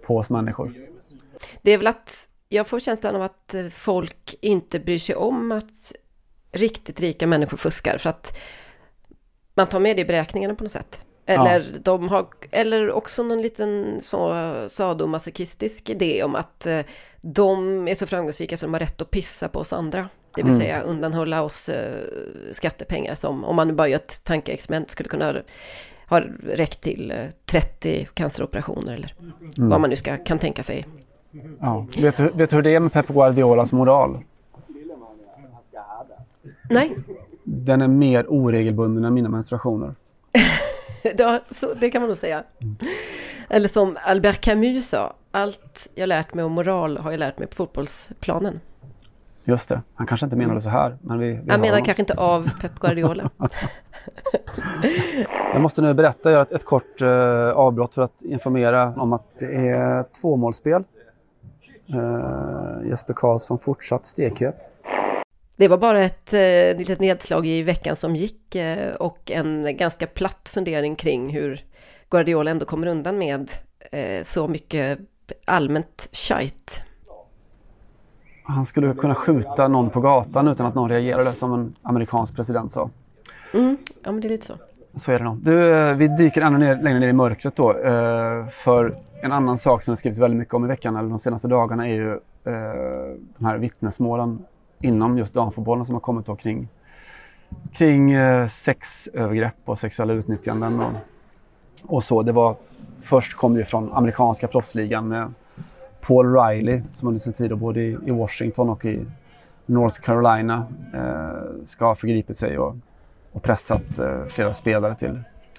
på oss människor. Det är väl att jag får känslan av att folk inte bryr sig om att riktigt rika människor fuskar, för att man tar med det i beräkningarna på något sätt. Eller, ja. de har, eller också någon liten så, sadomasochistisk idé om att eh, de är så framgångsrika så de har rätt att pissa på oss andra. Det vill mm. säga undanhålla oss eh, skattepengar som, om man nu bara gör ett tankeexperiment, skulle kunna ha räckt till eh, trettio canceroperationer eller mm. vad man nu ska, kan tänka sig. Ja. Vet du, vet du hur det är med Pep Guardiolas moral? Nej. Den är mer oregelbunden än mina menstruationer. Ja, så, det kan man nog säga. Mm. Eller som Albert Camus sa, allt jag lärt mig om moral har jag lärt mig på fotbollsplanen. Just det, han kanske inte menade så här. Men vi, vi han menar honom. Kanske inte av Pep Guardiola. Jag måste nu berätta, göra ett, ett kort uh, avbrott för att informera om att det är tvåmålsspel. Uh, Jesper Karlsson fortsatt stekhet. Det var bara ett eh, litet nedslag i veckan som gick eh, och en ganska platt fundering kring hur Guardiola ändå kommer undan med eh, så mycket allmänt shite. Han skulle kunna skjuta någon på gatan utan att någon reagerade, som en amerikansk president sa. Mm, ja, men det är lite så. Så är det nog. Du, vi dyker ännu ner, längre ner i mörkret då. Eh, för en annan sak som det skrivits väldigt mycket om i veckan, eller de senaste dagarna, är ju eh, de här vittnesmålen inom just damfotbollen som har kommit då kring, kring eh, sexövergrepp och sexuella utnyttjanden och, och så. Det var, först kom det från amerikanska proffsligan med Paul Riley som under sin tid både i, i Washington och i North Carolina eh, ska ha förgripit sig och, och pressat eh, flera spelare till,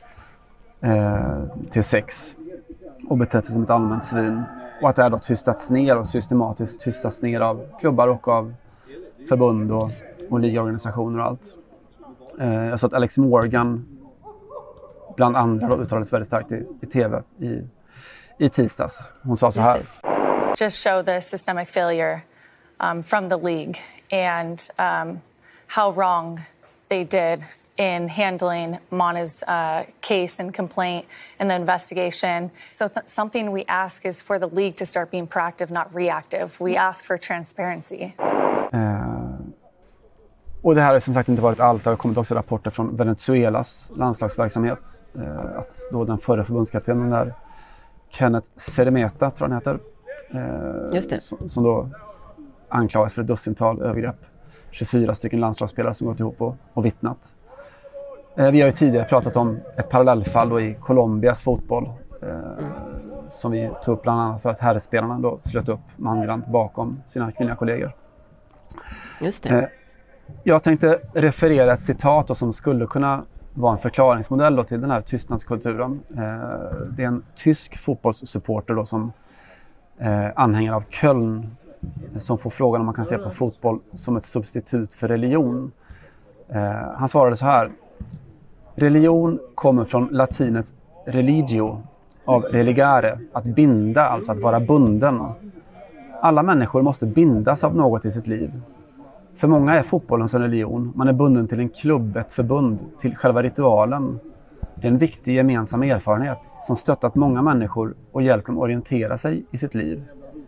eh, till sex och betett sig som ett allmänt svin. Och att det här då tystats ner och systematiskt tystats ner av klubbar och av förbund och, och ligaorganisationer och allt. Eh, jag sa att Alex Morgan bland andra då uttalades väldigt starkt i, i tv i, i tisdags. Hon sa så här. Just show the systemic failure um, from the league and um, how wrong they did in handling Mana's uh, case and complaint and the investigation. So th- something we ask is for the league to start being proactive, not reactive. We ask for transparency. Eh, och det här har som sagt inte varit allt. Det har kommit också rapporter från Venezuelas landslagsverksamhet. Eh, att då den förra förbundskaptenen där, Kenneth Ceremeta tror han heter. Eh, Just det. Som, som då anklagas för ett dussintal övergrepp. tjugofyra stycken landslagsspelare som gått ihop och, och vittnat. Eh, vi har ju tidigare pratat om ett parallellfall då i Colombias fotboll. Eh, mm. Som vi tog upp bland annat för att herrspelarna då slöt upp mangrant bakom sina kvinnliga kollegor. Just det. Eh, jag tänkte referera ett citat då som skulle kunna vara en förklaringsmodell då till den här tystnadskulturen. Eh, det är en tysk fotbollssupporter då som eh, anhängare av Köln som får frågan om man kan se på fotboll som ett substitut för religion. Eh, han svarade så här: religion kommer från latinets religio, av religare, att binda, alltså att vara bunden. Alla människor måste bindas av något i sitt liv. För många är fotbollen som religion. Man är bunden till en klubb, ett förbund, till själva ritualen. Det är en viktig gemensam erfarenhet som stöttat många människor och hjälpt dem orientera sig i sitt liv.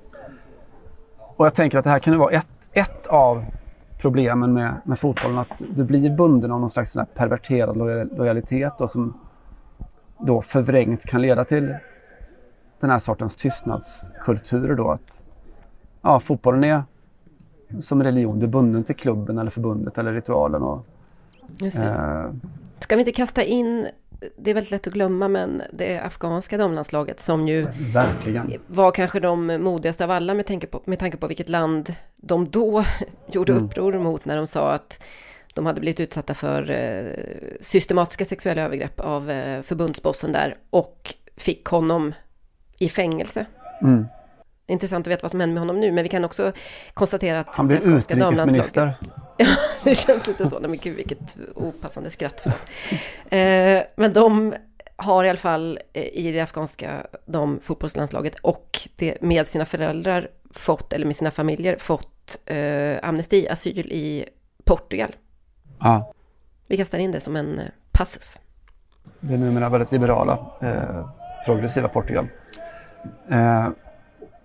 Och jag tänker att det här kan vara ett, ett av problemen med, med fotbollen, att du blir bunden av någon slags sån här perverterad lojalitet och som då förvrängt kan leda till den här sortens tystnadskulturer då, att ja, fotbollen är som religion, du är bunden till klubben eller förbundet eller ritualen. Och, just det. Eh, Ska vi inte kasta in, det är väldigt lätt att glömma, men det afghanska damlandslaget som ju verkligen var kanske de modigaste av alla med tanke på, med tanke på vilket land de då gjorde mm. uppror mot när de sa att de hade blivit utsatta för eh, systematiska sexuella övergrepp av eh, förbundsbossen där och fick honom i fängelse. Mm. Intressant att veta vad som händer med honom nu, men vi kan också konstatera att han blev utrikesminister. Ja, det känns lite så. Men gud, vilket opassande skratt för eh, Men de har i alla fall eh, i det afghanska de fotbollslandslaget och det, med sina föräldrar fått, eller med sina familjer fått eh, amnesti, asyl i Portugal. Ja. Vi kastar in det som en eh, passus. Det är numera väldigt liberala, eh, progressiva Portugal. Eh,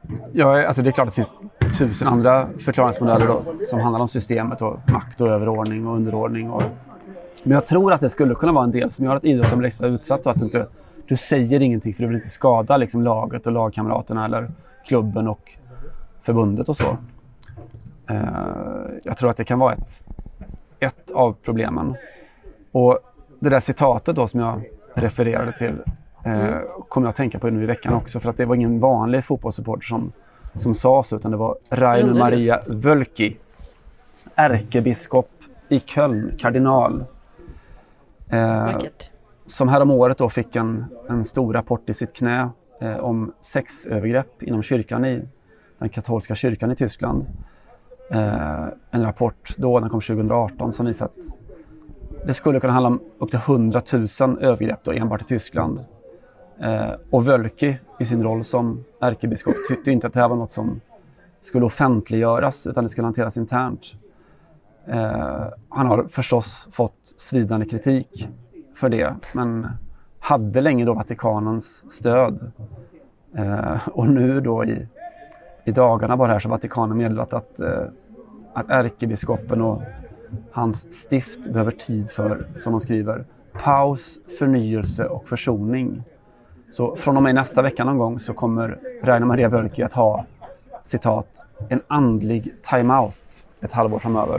Ja, alltså det är klart att det finns tusen andra förklaringsmodeller då, som handlar om systemet och makt och överordning och underordning. Och... Men jag tror att det skulle kunna vara en del som gör att idrotten blir extra utsatt och att du inte du säger ingenting för du vill inte skada liksom, laget och lagkamraterna eller klubben och förbundet och så. Uh, jag tror att det kan vara ett, ett av problemen. Och det där citatet då som jag refererade till uh, kommer jag att tänka på nu i veckan också, för att det var ingen vanlig fotbollssupporter som, som sa så, utan det var Rainer Maria Wölki, ärkebiskop i Köln, kardinal. Uh, som här om året då fick en, en stor rapport i sitt knä uh, om sexövergrepp inom kyrkan i den katolska kyrkan i Tyskland. Eh, en rapport då, den kom tjugo arton, som visar att det skulle kunna handla om upp till hundratusen övergrepp då, enbart i Tyskland. Eh, och Wölki i sin roll som ärkebiskop tyckte inte att det här var något som skulle offentliggöras, utan det skulle hanteras internt. Eh, han har förstås fått svidande kritik för det, men hade länge då Vatikanens stöd. Eh, och nu då i I dagarna bara här så Vatikanen meddelat att, eh, att ärkebiskopen och hans stift behöver tid för, som de skriver, paus, förnyelse och försoning. Så från och med nästa vecka någon gång så kommer Rainer Maria Wölki att ha, citat, en andlig timeout ett halvår framöver.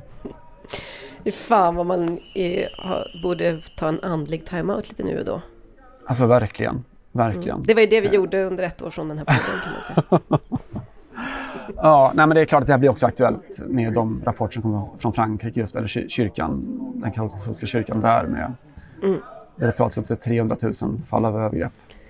Fan vad man är, borde ta en andlig timeout lite nu då. Alltså verkligen. Verkligen. Mm. Det var ju det vi gjorde under ett år från den här podden, kan man säga. Ja, nej, men det är klart att det här blir också aktuellt med de rapporter som kommer från Frankrike, just, eller kyrkan, den katolska kyrkan där med. Mm. Där det pratas upp till trehundratusen fall av övergrepp.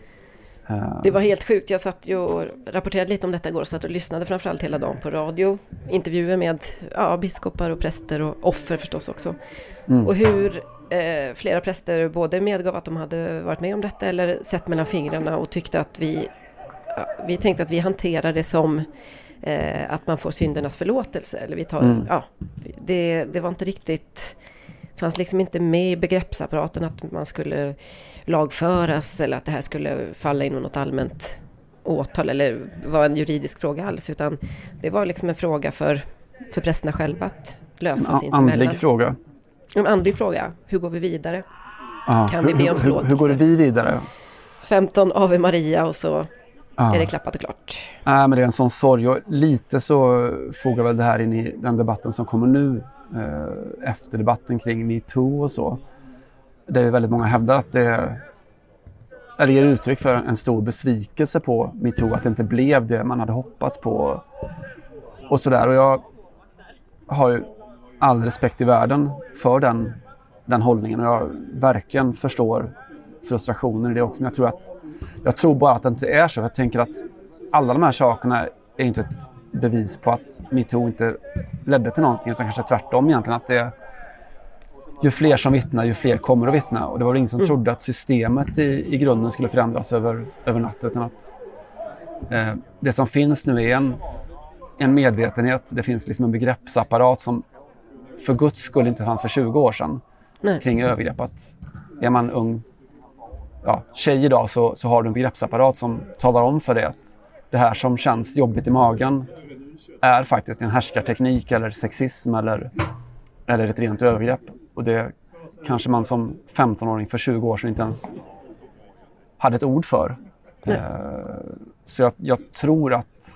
Det var helt sjukt. Jag satt ju och rapporterade lite om detta igår och satt och lyssnade framförallt hela dagen på radio. Intervjuer med ja, biskopar och präster och offer förstås också. Mm. Och hur eh, flera präster både medgav att de hade varit med om detta eller sett mellan fingrarna och tyckte att vi, ja, vi tänkte att vi hanterar det som eh, att man får syndernas förlåtelse. Eller vi tar, mm. ja, det, det var inte riktigt... fanns liksom inte med i begreppsapparaten att man skulle lagföras eller att det här skulle falla in i något allmänt åtal eller vara en juridisk fråga alls, utan det var liksom en fråga för, för prästerna själva att lösa en sinsemellan. Andlig fråga. En andlig fråga. Hur går vi vidare? Ah, kan vi be om förlåtelse? Hur, hur går vi vidare? femton Ave Maria och så ah. är det klappat och klart. Nej, ah, men det är en sån sorg och lite så fogar väl det här in i den debatten som kommer nu eh, efter debatten kring MeToo och så. Det är väldigt många hävdar att det eller ger uttryck för en stor besvikelse på MeToo, att det inte blev det man hade hoppats på och sådär. Och jag har ju all respekt i världen för den, den hållningen och jag verkligen förstår frustrationen i det också. Men jag tror, att, jag tror bara att det inte är så. Jag tänker att alla de här sakerna är inte ett bevis på att MeToo inte ledde till någonting, utan kanske tvärtom egentligen, att det ju fler som vittnar, ju fler kommer att vittna. Och det var ingen som mm. trodde att systemet i, i grunden skulle förändras över, över natten, utan att eh, det som finns nu är en, en medvetenhet. Det finns liksom en begreppsapparat som för Guds skull inte fanns för tjugo år sedan. Nej. Kring övergrepp. Att är man ung ja, tjej idag så, så har du en begreppsapparat som talar om för dig att det här som känns jobbigt i magen är faktiskt en härskarteknik eller sexism eller, eller ett rent övergrepp. Och det kanske man som femtonåring för tjugo år sedan inte ens hade ett ord för. Uh, så jag, jag tror att,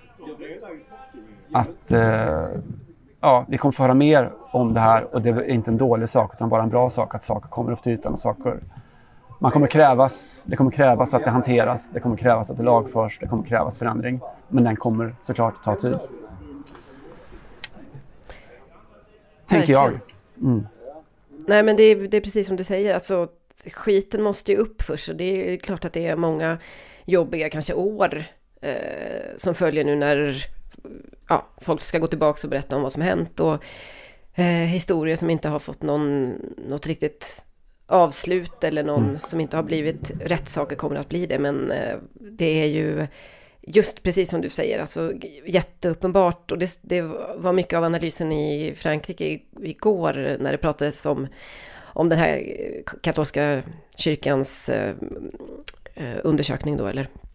att uh, ja, vi kommer få höra mer om det här, och det är inte en dålig sak utan bara en bra sak att saker kommer upp till ytan och saker. Man kommer krävas, det kommer krävas att det hanteras, det kommer krävas att det lagförs, det kommer krävas förändring. Men den kommer såklart ta tid. Tänker jag. Mm. Nej, men det är, det är precis som du säger. Alltså, skiten måste ju upp först. Och det är klart att det är många jobbiga kanske år eh, som följer nu när ja, folk ska gå tillbaka och berätta om vad som hänt. Och eh, historier som inte har fått någon, något riktigt avslut eller någon mm. som inte har blivit rättssaker kommer att bli det. Men eh, det är ju just precis som du säger, alltså jätteuppenbart, och det, det var mycket av analysen i Frankrike igår när det pratades om, om den här katolska kyrkans eh, undersökning då, eller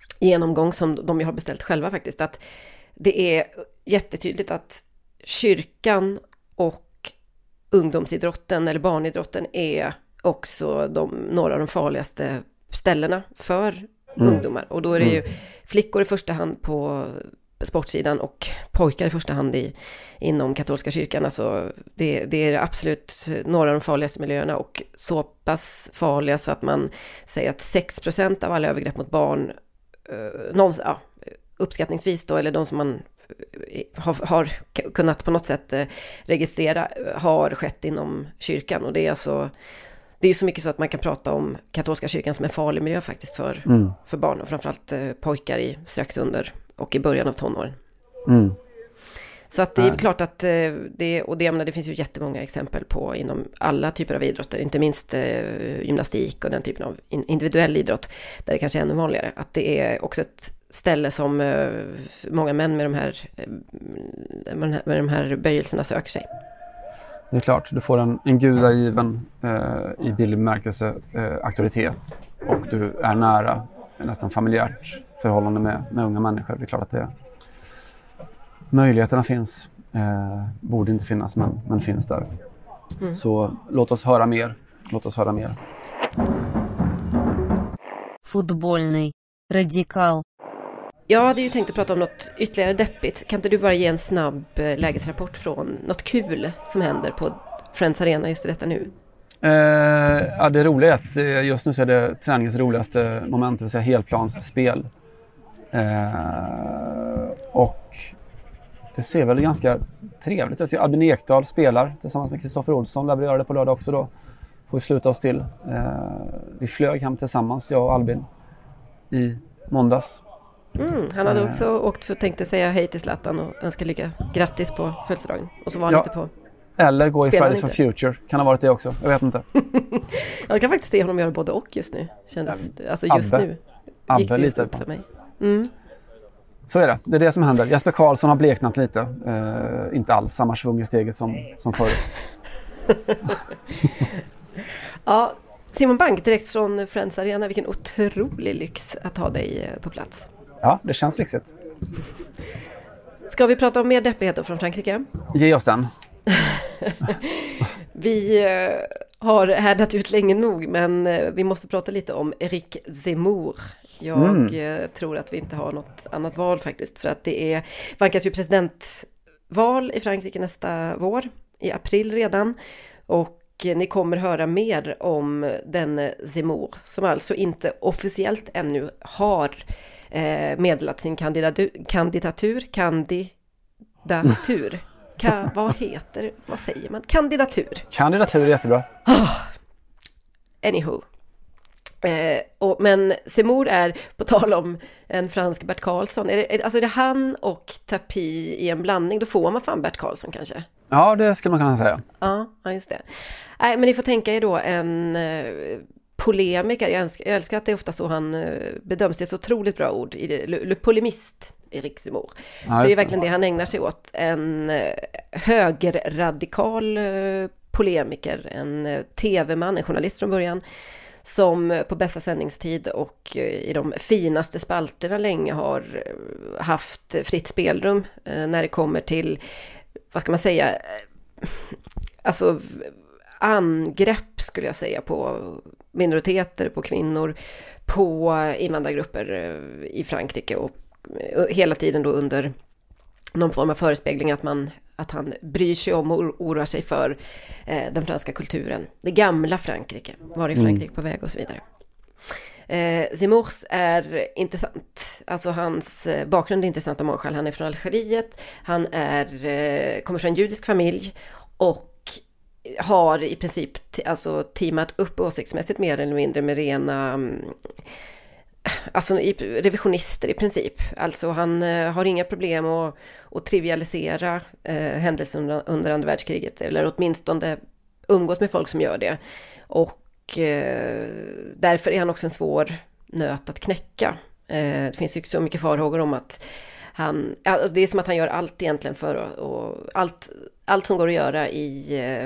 genomgång som de ju har beställt själva faktiskt, att det är jättetydligt att kyrkan och ungdomsidrotten eller barnidrotten är också de, några av de farligaste ställena för mm. ungdomar. Och då är det ju flickor i första hand på sportsidan och pojkar i första hand i, inom katolska kyrkan. Alltså det, det är absolut några av de farligaste miljöerna, och så pass farliga så att man säger att sex procent av alla övergrepp mot barn eh, någon, ja, uppskattningsvis då, eller de som man har, har kunnat på något sätt eh, registrera, har skett inom kyrkan. Och det är alltså, det är så mycket så att man kan prata om katolska kyrkan som en farlig miljö faktiskt för, mm. för barn, och framförallt eh, pojkar i strax under och i början av tonåren. Mm. Så att det är ja. klart att eh, det, och det, menar, det finns ju jättemånga exempel på inom alla typer av idrotter, inte minst eh, gymnastik och den typen av in, individuell idrott, där det kanske är ännu vanligare, att det är också ett ställe som eh, många män med de här, eh, med de här böjelserna söker sig. Det är klart, du får en, en gudagiven eh, i billig bemärkelse eh, auktoritet, och du är nära nästan familjärt förhållande med, med unga människor. Det är klart att det, möjligheterna finns. Eh, borde inte finnas, men, men finns där. Mm. Så låt oss höra mer. Låt oss höra mer. Fotbollny radikal. Jag hade ju tänkt att prata om något ytterligare deppigt. Kan inte du bara ge en snabb lägesrapport från något kul som händer på Friends Arena just detta nu? Eh, ja, det roliga är att just nu så är det träningens roligaste moment, det vill säga helplansspel. Eh, och det ser väl ganska trevligt ut. Albin Ekdal spelar tillsammans med Kristoffer Olsson. Där vi gör det på lördag också då. Får vi sluta oss till. Eh, vi flög hem tillsammans, jag och Albin, i måndags. Mm, han hade också eh. åkt för att tänkte säga hej till Zlatan och önska lycka grattis på födelsedagen. Och så var han ja. inte på. Eller gå i Fridays for Future. Kan ha varit det också. Jag vet inte. Jag kan faktiskt se honom göra både och just nu. Kändes, alltså just Abbe. nu Abbe gick det just upp för mig. Mm. Så är det. Det är det som händer. Jesper Karlsson har bleknat lite. Uh, inte alls samma svung i steget som, som förut. Ja, Simon Bank direkt från Friends Arena. Vilken otrolig lyx att ha dig på plats. Ja, det känns lyxigt. Ska vi prata om mer deppigheter från Frankrike? Ge oss den. Vi har härdat ut länge nog, men vi måste prata lite om Eric Zemmour. Jag mm. tror att vi inte har något annat val faktiskt, för att det är vankas ju presidentval i Frankrike nästa vår, i april redan, och ni kommer höra mer om den Zemmour som alltså inte officiellt ännu har eh, meddelat sin kandidatur, kandidatur, kandidatur. Ka, vad heter, vad säger man? Kandidatur. Kandidatur är jättebra. Oh. Anywho. Eh, och, men Zemmour är, på tal om en fransk Bert Karlsson, är det, alltså är det han och Tapie i en blandning, då får man fan Bert Karlsson kanske. Ja, det skulle man kunna säga. Ja, just det. Nej, men ni får tänka er då en eh, polemiker. Jag älskar, jag älskar att det är ofta så han eh, bedöms. Det är så otroligt bra ord. I det, le, le polemist, Eric Zemmour. Ja, för det är verkligen det han ägnar sig åt. En eh, högerradikal eh, polemiker, en eh, tv-man, en journalist från början, som på bästa sändningstid och i de finaste spalterna länge har haft fritt spelrum eh, när det kommer till, vad ska man säga, alltså angrepp skulle jag säga på minoriteter, på kvinnor, på invandrargrupper i Frankrike, och hela tiden då under någon form av förespegling att man att han bryr sig om och oroar sig för eh, den franska kulturen. Det gamla Frankrike, var är Frankrike mm. på väg och så vidare. Eh, Zemmours är intressant. Alltså hans eh, bakgrund är intressant av många skäl. Han är från Algeriet. Han är, eh, kommer från en judisk familj och har i princip t- alltså teamat upp åsiktsmässigt mer eller mindre med rena mm, alltså revisionister i princip. Alltså han eh, har inga problem att, att trivialisera eh, händelser under, under andra världskriget, eller åtminstone umgås med folk som gör det. Och eh, därför är han också en svår nöt att knäcka. Eh, det finns ju så mycket farhågor om att han, ja, det är som att han gör allt egentligen för att, och allt, allt som går att göra i eh,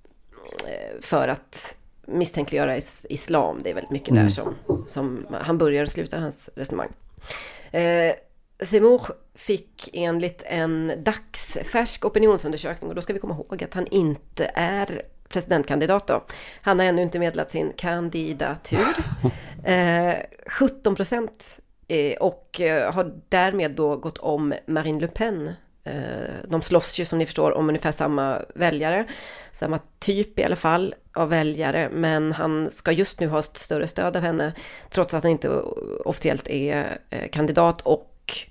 för att misstänkliggöra is- islam. Det är väldigt mycket mm. där som, som han börjar och slutar hans resonemang. Eh, Zemmour fick enligt en dagsfärsk opinionsundersökning, och då ska vi komma ihåg att han inte är presidentkandidat då. Han har ännu inte meddelat sin kandidatur. Eh, sjutton procent eh, och eh, har därmed då gått om Marine Le Pen. Eh, de slåss ju som ni förstår om ungefär samma väljare. Samma typ i alla fall av väljare. Men han ska just nu ha ett större stöd av henne trots att han inte officiellt är eh, kandidat, och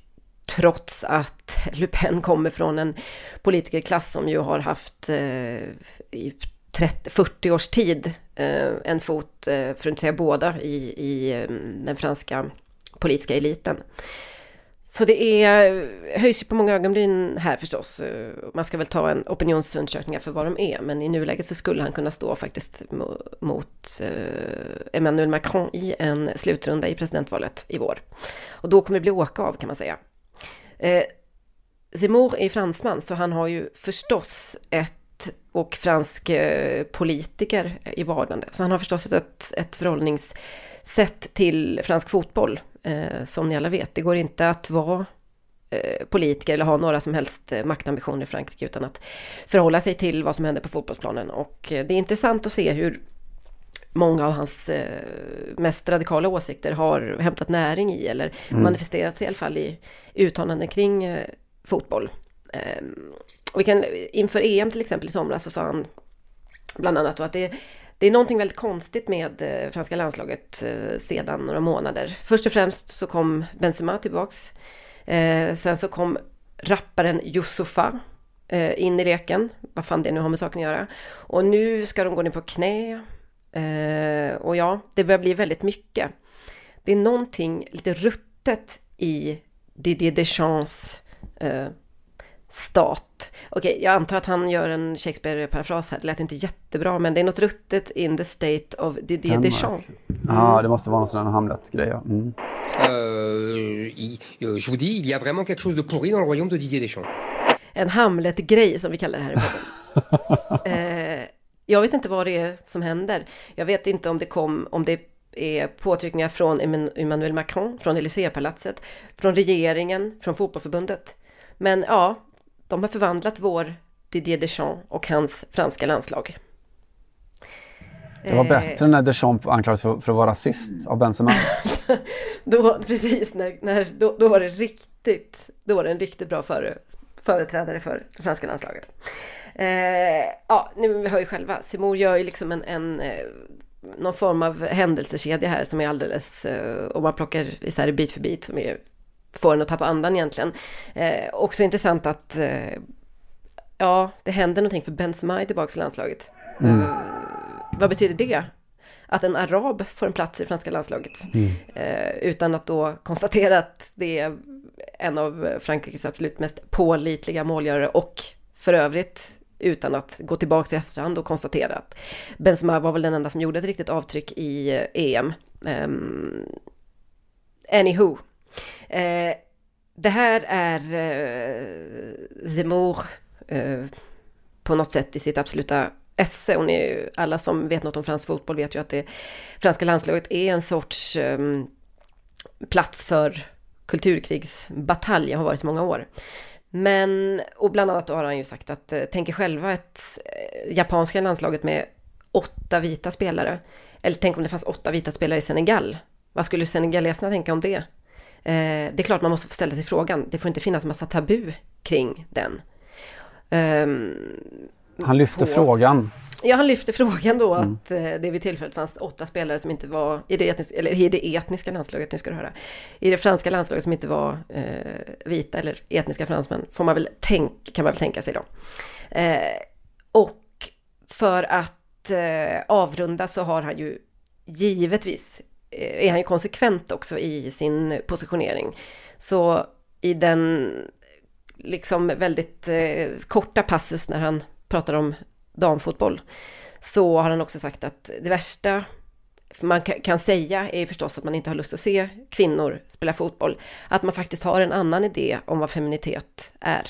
trots att Le Pen kommer från en politikerklass som ju har haft eh, i trettio fyrtio års tid eh, en fot, eh, för att inte säga båda, i, i eh, den franska politiska eliten. Så det är, höjs ju på många ögonbryn här förstås. Man ska väl ta en opinionsundersökning för vad de är, men i nuläget så skulle han kunna stå faktiskt mot eh, Emmanuel Macron i en slutrunda i presidentvalet i vår. Och då kommer det bli åka av, kan man säga. Eh, Zemmour är fransman, så han har ju förstås ett och fransk eh, politiker i vardande. Så han har förstås ett, ett förhållningssätt till fransk fotboll. Eh, som ni alla vet, det går inte att vara eh, politiker eller ha några som helst eh, maktambitioner i Frankrike utan att förhålla sig till vad som händer på fotbollsplanen. Och eh, det är intressant att se hur många av hans eh, mest radikala åsikter har hämtat näring i eller mm. manifesterat sig i alla fall i uttalanden kring eh, fotboll. Eh, och vi kan, inför E M till exempel i somras så sa han bland annat att det Det är någonting väldigt konstigt med eh, franska landslaget eh, sedan några månader. Först och främst så kom Benzema tillbaks. Eh, sen så kom rapparen Youssoufa eh, in i leken. Vad fan det nu har med saken att göra. Och nu ska de gå ner på knä. Eh, och ja, det börjar bli väldigt mycket. Det är någonting lite ruttet i Didier Deschamps eh, stat. Okej, jag antar att han gör en Shakespeare-parafras här. Det lät inte jättebra, men det är något ruttet in the state of Didier Danmark. Deschamps. Mm. Ja, det måste vara någon sån här Hamlet-grej. Ja. Mm. Uh, i, je vous dis, il y a vraiment quelque chose de pourri dans le royaume de Didier Deschamps. En Hamlet-grej som vi kallar det här i podden. eh, jag vet inte vad det är som händer. Jag vet inte om det kom, om det är påtryckningar från Emmanuel Macron, från Élysée-palatset, från regeringen, från fotbollförbundet. Men ja, de har förvandlat vår Didier Deschamps och hans franska landslag. Det var bättre när Deschamps anklagades för att vara rasist av Benzema. då, precis, när, när, då, då var det riktigt, då var det en riktigt bra före, företrädare för det franska landslaget. Eh, ja, nu vi hör ju själva, Zemmour gör ju liksom en, en någon form av händelsekedja här som är alldeles, om man plockar isär bit för bit, som är får en att tappa andan egentligen. Eh, också intressant att eh, ja, det händer någonting för Benzema är tillbaka i landslaget. Mm. Eh, vad betyder det? Att en arab får en plats i franska landslaget. Mm. Eh, utan att då konstatera att det är en av Frankrikes absolut mest pålitliga målgörare, och för övrigt utan att gå tillbaka i efterhand och konstatera att Benzema var väl den enda som gjorde ett riktigt avtryck i E M. Eh, anywho. Eh, det här är eh, Zemmour eh, på något sätt i sitt absoluta esse. Och ni, alla som vet något om fransk fotboll vet ju att det franska landslaget är en sorts eh, plats för kulturkrigsbatalj, har varit i många år. Men, och bland annat har han ju sagt att eh, tänker själva ett eh, japanska landslaget med åtta vita spelare, eller tänk om det fanns åtta vita spelare i Senegal. Vad skulle senegaleserna tänka om det? Eh, det är klart man måste få ställa sig frågan. Det får inte finnas en massa tabu kring den. Um, han lyfter på, frågan. Ja, han lyfter frågan då mm. att eh, det vid tillfället fanns åtta spelare som inte var i det etniska, eller i det etniska landslaget, nu ska du höra. I det franska landslaget som inte var eh, vita eller etniska fransmän, får man väl tänk, kan man väl tänka sig då. Eh, och för att eh, avrunda så har han ju givetvis är han ju konsekvent också i sin positionering. Så i den liksom väldigt eh, korta passus när han pratar om damfotboll, så har han också sagt att det värsta man k- kan säga är förstås att man inte har lust att se kvinnor spela fotboll. Att man faktiskt har en annan idé om vad feminitet är.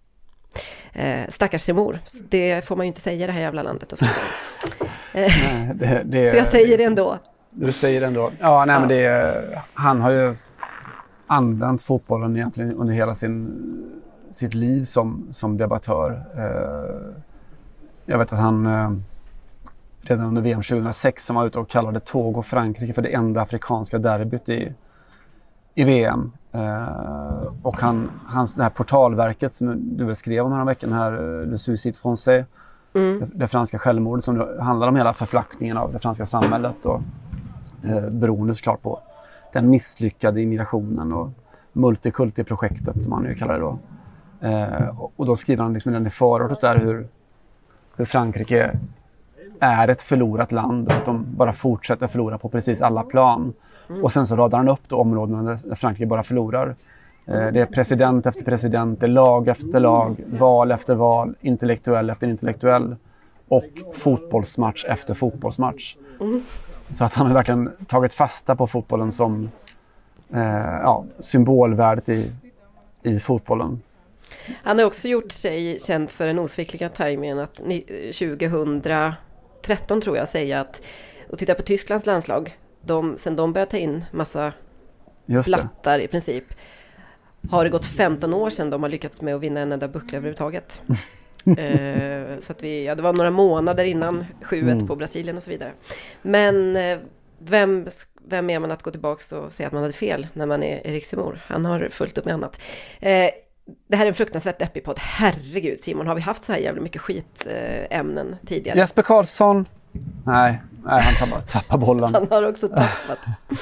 Eh, stackars Zemmour. Det får man ju inte säga i det här jävla landet. Och så. Nej, det, det, så jag säger det ändå. Du säger det ändå. Ja, nej, ja. Men det, han har ju använt fotbollen egentligen under hela sin, sitt liv som, som debattör. Eh, jag vet att han eh, redan under V M tjugohundrasex som var ute och kallade Togo Frankrike för det enda afrikanska derbyt i, i V M. Eh, och han, hans, det här portalverket som du väl skrev om här veckan här, Le Suicide Français, mm. det, det franska självmordet som handlar om hela förflackningen av det franska samhället och eh, beroende såklart på den misslyckade immigrationen och multikulti-projektet som han nu kallar det då. Eh, och, och då skriver han liksom den i förordet där hur, hur Frankrike är ett förlorat land och att de bara fortsätter förlora på precis alla plan. Mm. Och sen så radar han upp då områdena där Frankrike bara förlorar. Eh, det är president efter president, det är lag efter lag, val efter val, intellektuell efter intellektuell och fotbollsmatch efter fotbollsmatch. Mm. Så att han har verkligen tagit fasta på fotbollen som eh, ja, symbolvärdet i, i fotbollen. Han har också gjort sig känd för den osvikliga tajmingen att tjugohundratretton tror jag säger att, och titta på Tysklands landslag, de, sen de började ta in massa plattar i princip, har det gått femton år sedan de har lyckats med att vinna en enda buckla överhuvudtaget. eh, så att vi, ja, det var några månader innan sju ett mm. på Brasilien och så vidare. Men eh, vem, vem är man att gå tillbaka och säga att man hade fel när man är Erik Simor? Han har fullt upp med annat. Eh, det här är en fruktansvärt deppig podd. Herregud Simon, har vi haft så här jävla mycket skitämnen eh, tidigare? Jesper Karlsson. Nej, nej han tappar, tappar bollen. Han har också tappat.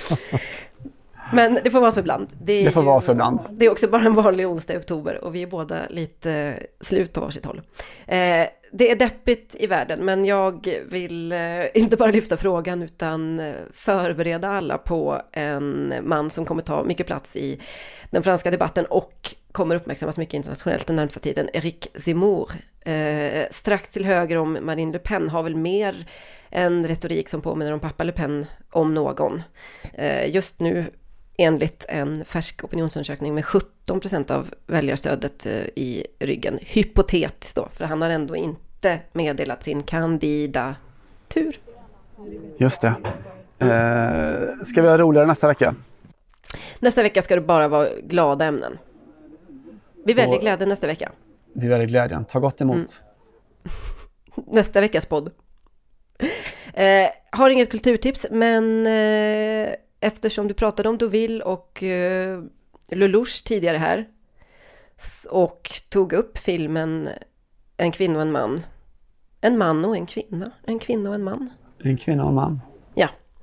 Men det får vara så ibland. Det, är det får ju, vara så ibland. Det är också bara en vanlig onsdag i oktober och vi är båda lite slut på varsitt håll. Eh, det är deppigt i världen, men jag vill eh, inte bara lyfta frågan utan förbereda alla på en man som kommer ta mycket plats i den franska debatten och kommer uppmärksammas mycket internationellt den närmsta tiden. Erik Zemmour. Eh, strax till höger om Marine Le Pen har väl mer en retorik som påminner om pappa Le Pen om någon. Eh, just nu enligt en färsk opinionsundersökning med sjutton procent av väljarstödet i ryggen. Hypotetiskt då, för han har ändå inte meddelat sin kandidatur. Just det. Eh, ska vi ha roligare nästa vecka? Nästa vecka ska det bara vara glada ämnen. Vi väljer Och glädjen nästa vecka. Vi väljer glädjen. Ta gott emot. Mm. Nästa veckas podd. Eh, har inget kulturtips, men... Eh, eftersom du pratade om Deauville och uh, Lelouch tidigare här och tog upp filmen En kvinna och en man. En man och en kvinna. En kvinna och en man. En kvinna och en man. Ja.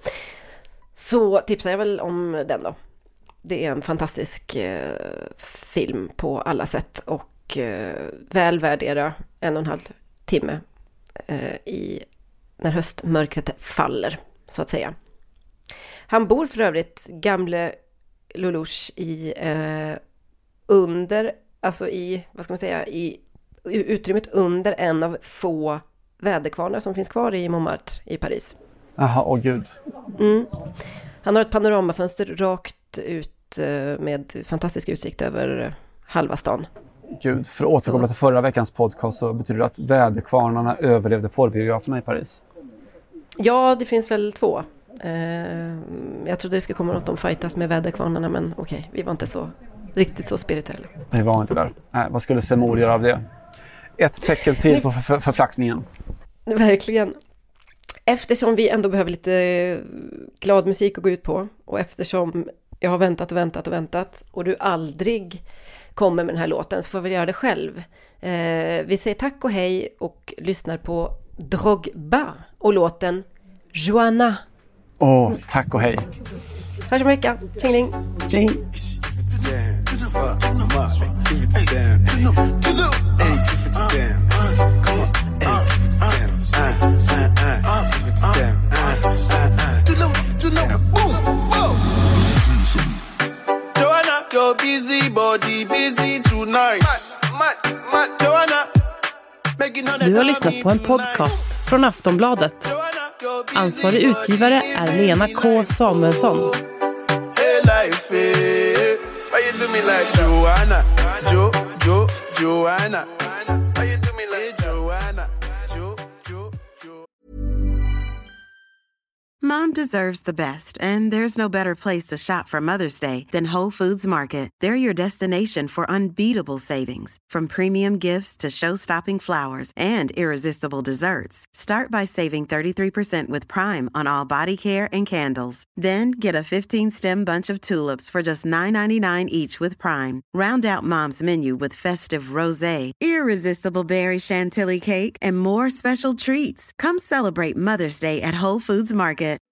Så tipsar jag väl om den då. Det är en fantastisk uh, film på alla sätt och uh, väl värdera en och en halv timme uh, i när höstmörkret faller, så att säga. Han bor för övrigt, gamle Lelouch, i eh, under, alltså i, vad ska man säga, i utrymmet under en av få väderkvarnar som finns kvar i Montmartre i Paris. Jaha, åh gud. Mm. Han har ett panoramafönster rakt ut eh, med fantastisk utsikt över halva stan. Gud, för att återkomma till förra veckans podcast så betyder det att väderkvarnarna överlevde porrbiograferna i Paris. Ja, det finns väl två. Uh, jag trodde det skulle komma något om fightas med väderkvarnarna, men okej, okay, vi var inte så riktigt så spirituella. Vi var inte där. Nej, vad skulle Zemmour göra av det? Ett tecken till på för, för, förflackningen. Verkligen. Eftersom vi ändå behöver lite glad musik att gå ut på och eftersom jag har väntat och väntat och väntat och du aldrig kommer med den här låten så får vi göra det själv. Uh, vi säger tack och hej och lyssnar på Drogba och låten Joanna. Åh, oh, tack och hej. Hörs om en vecka. Tjingling. Tjing. Joanna, your busy body busy tonight. Joanna, du har lyssnat på en podcast från Aftonbladet. Ansvarig utgivare är Lena K. Samuelsson. Hey life, hey. Why you do me like Joanna? Jo, Jo, Joanna. Why you do me like Joanna? Jo, Jo, Jo. Mom deserves the best, and there's no better place to shop for Mother's Day than Whole Foods Market. They're your destination for unbeatable savings, from premium gifts to show-stopping flowers and irresistible desserts. Start by saving thirty-three percent with Prime on all body care and candles. Then get a fifteen-stem bunch of tulips for just nine ninety-nine each with Prime. Round out Mom's menu with festive rosé, irresistible berry chantilly cake, and more special treats. Come celebrate Mother's Day at Whole Foods Market.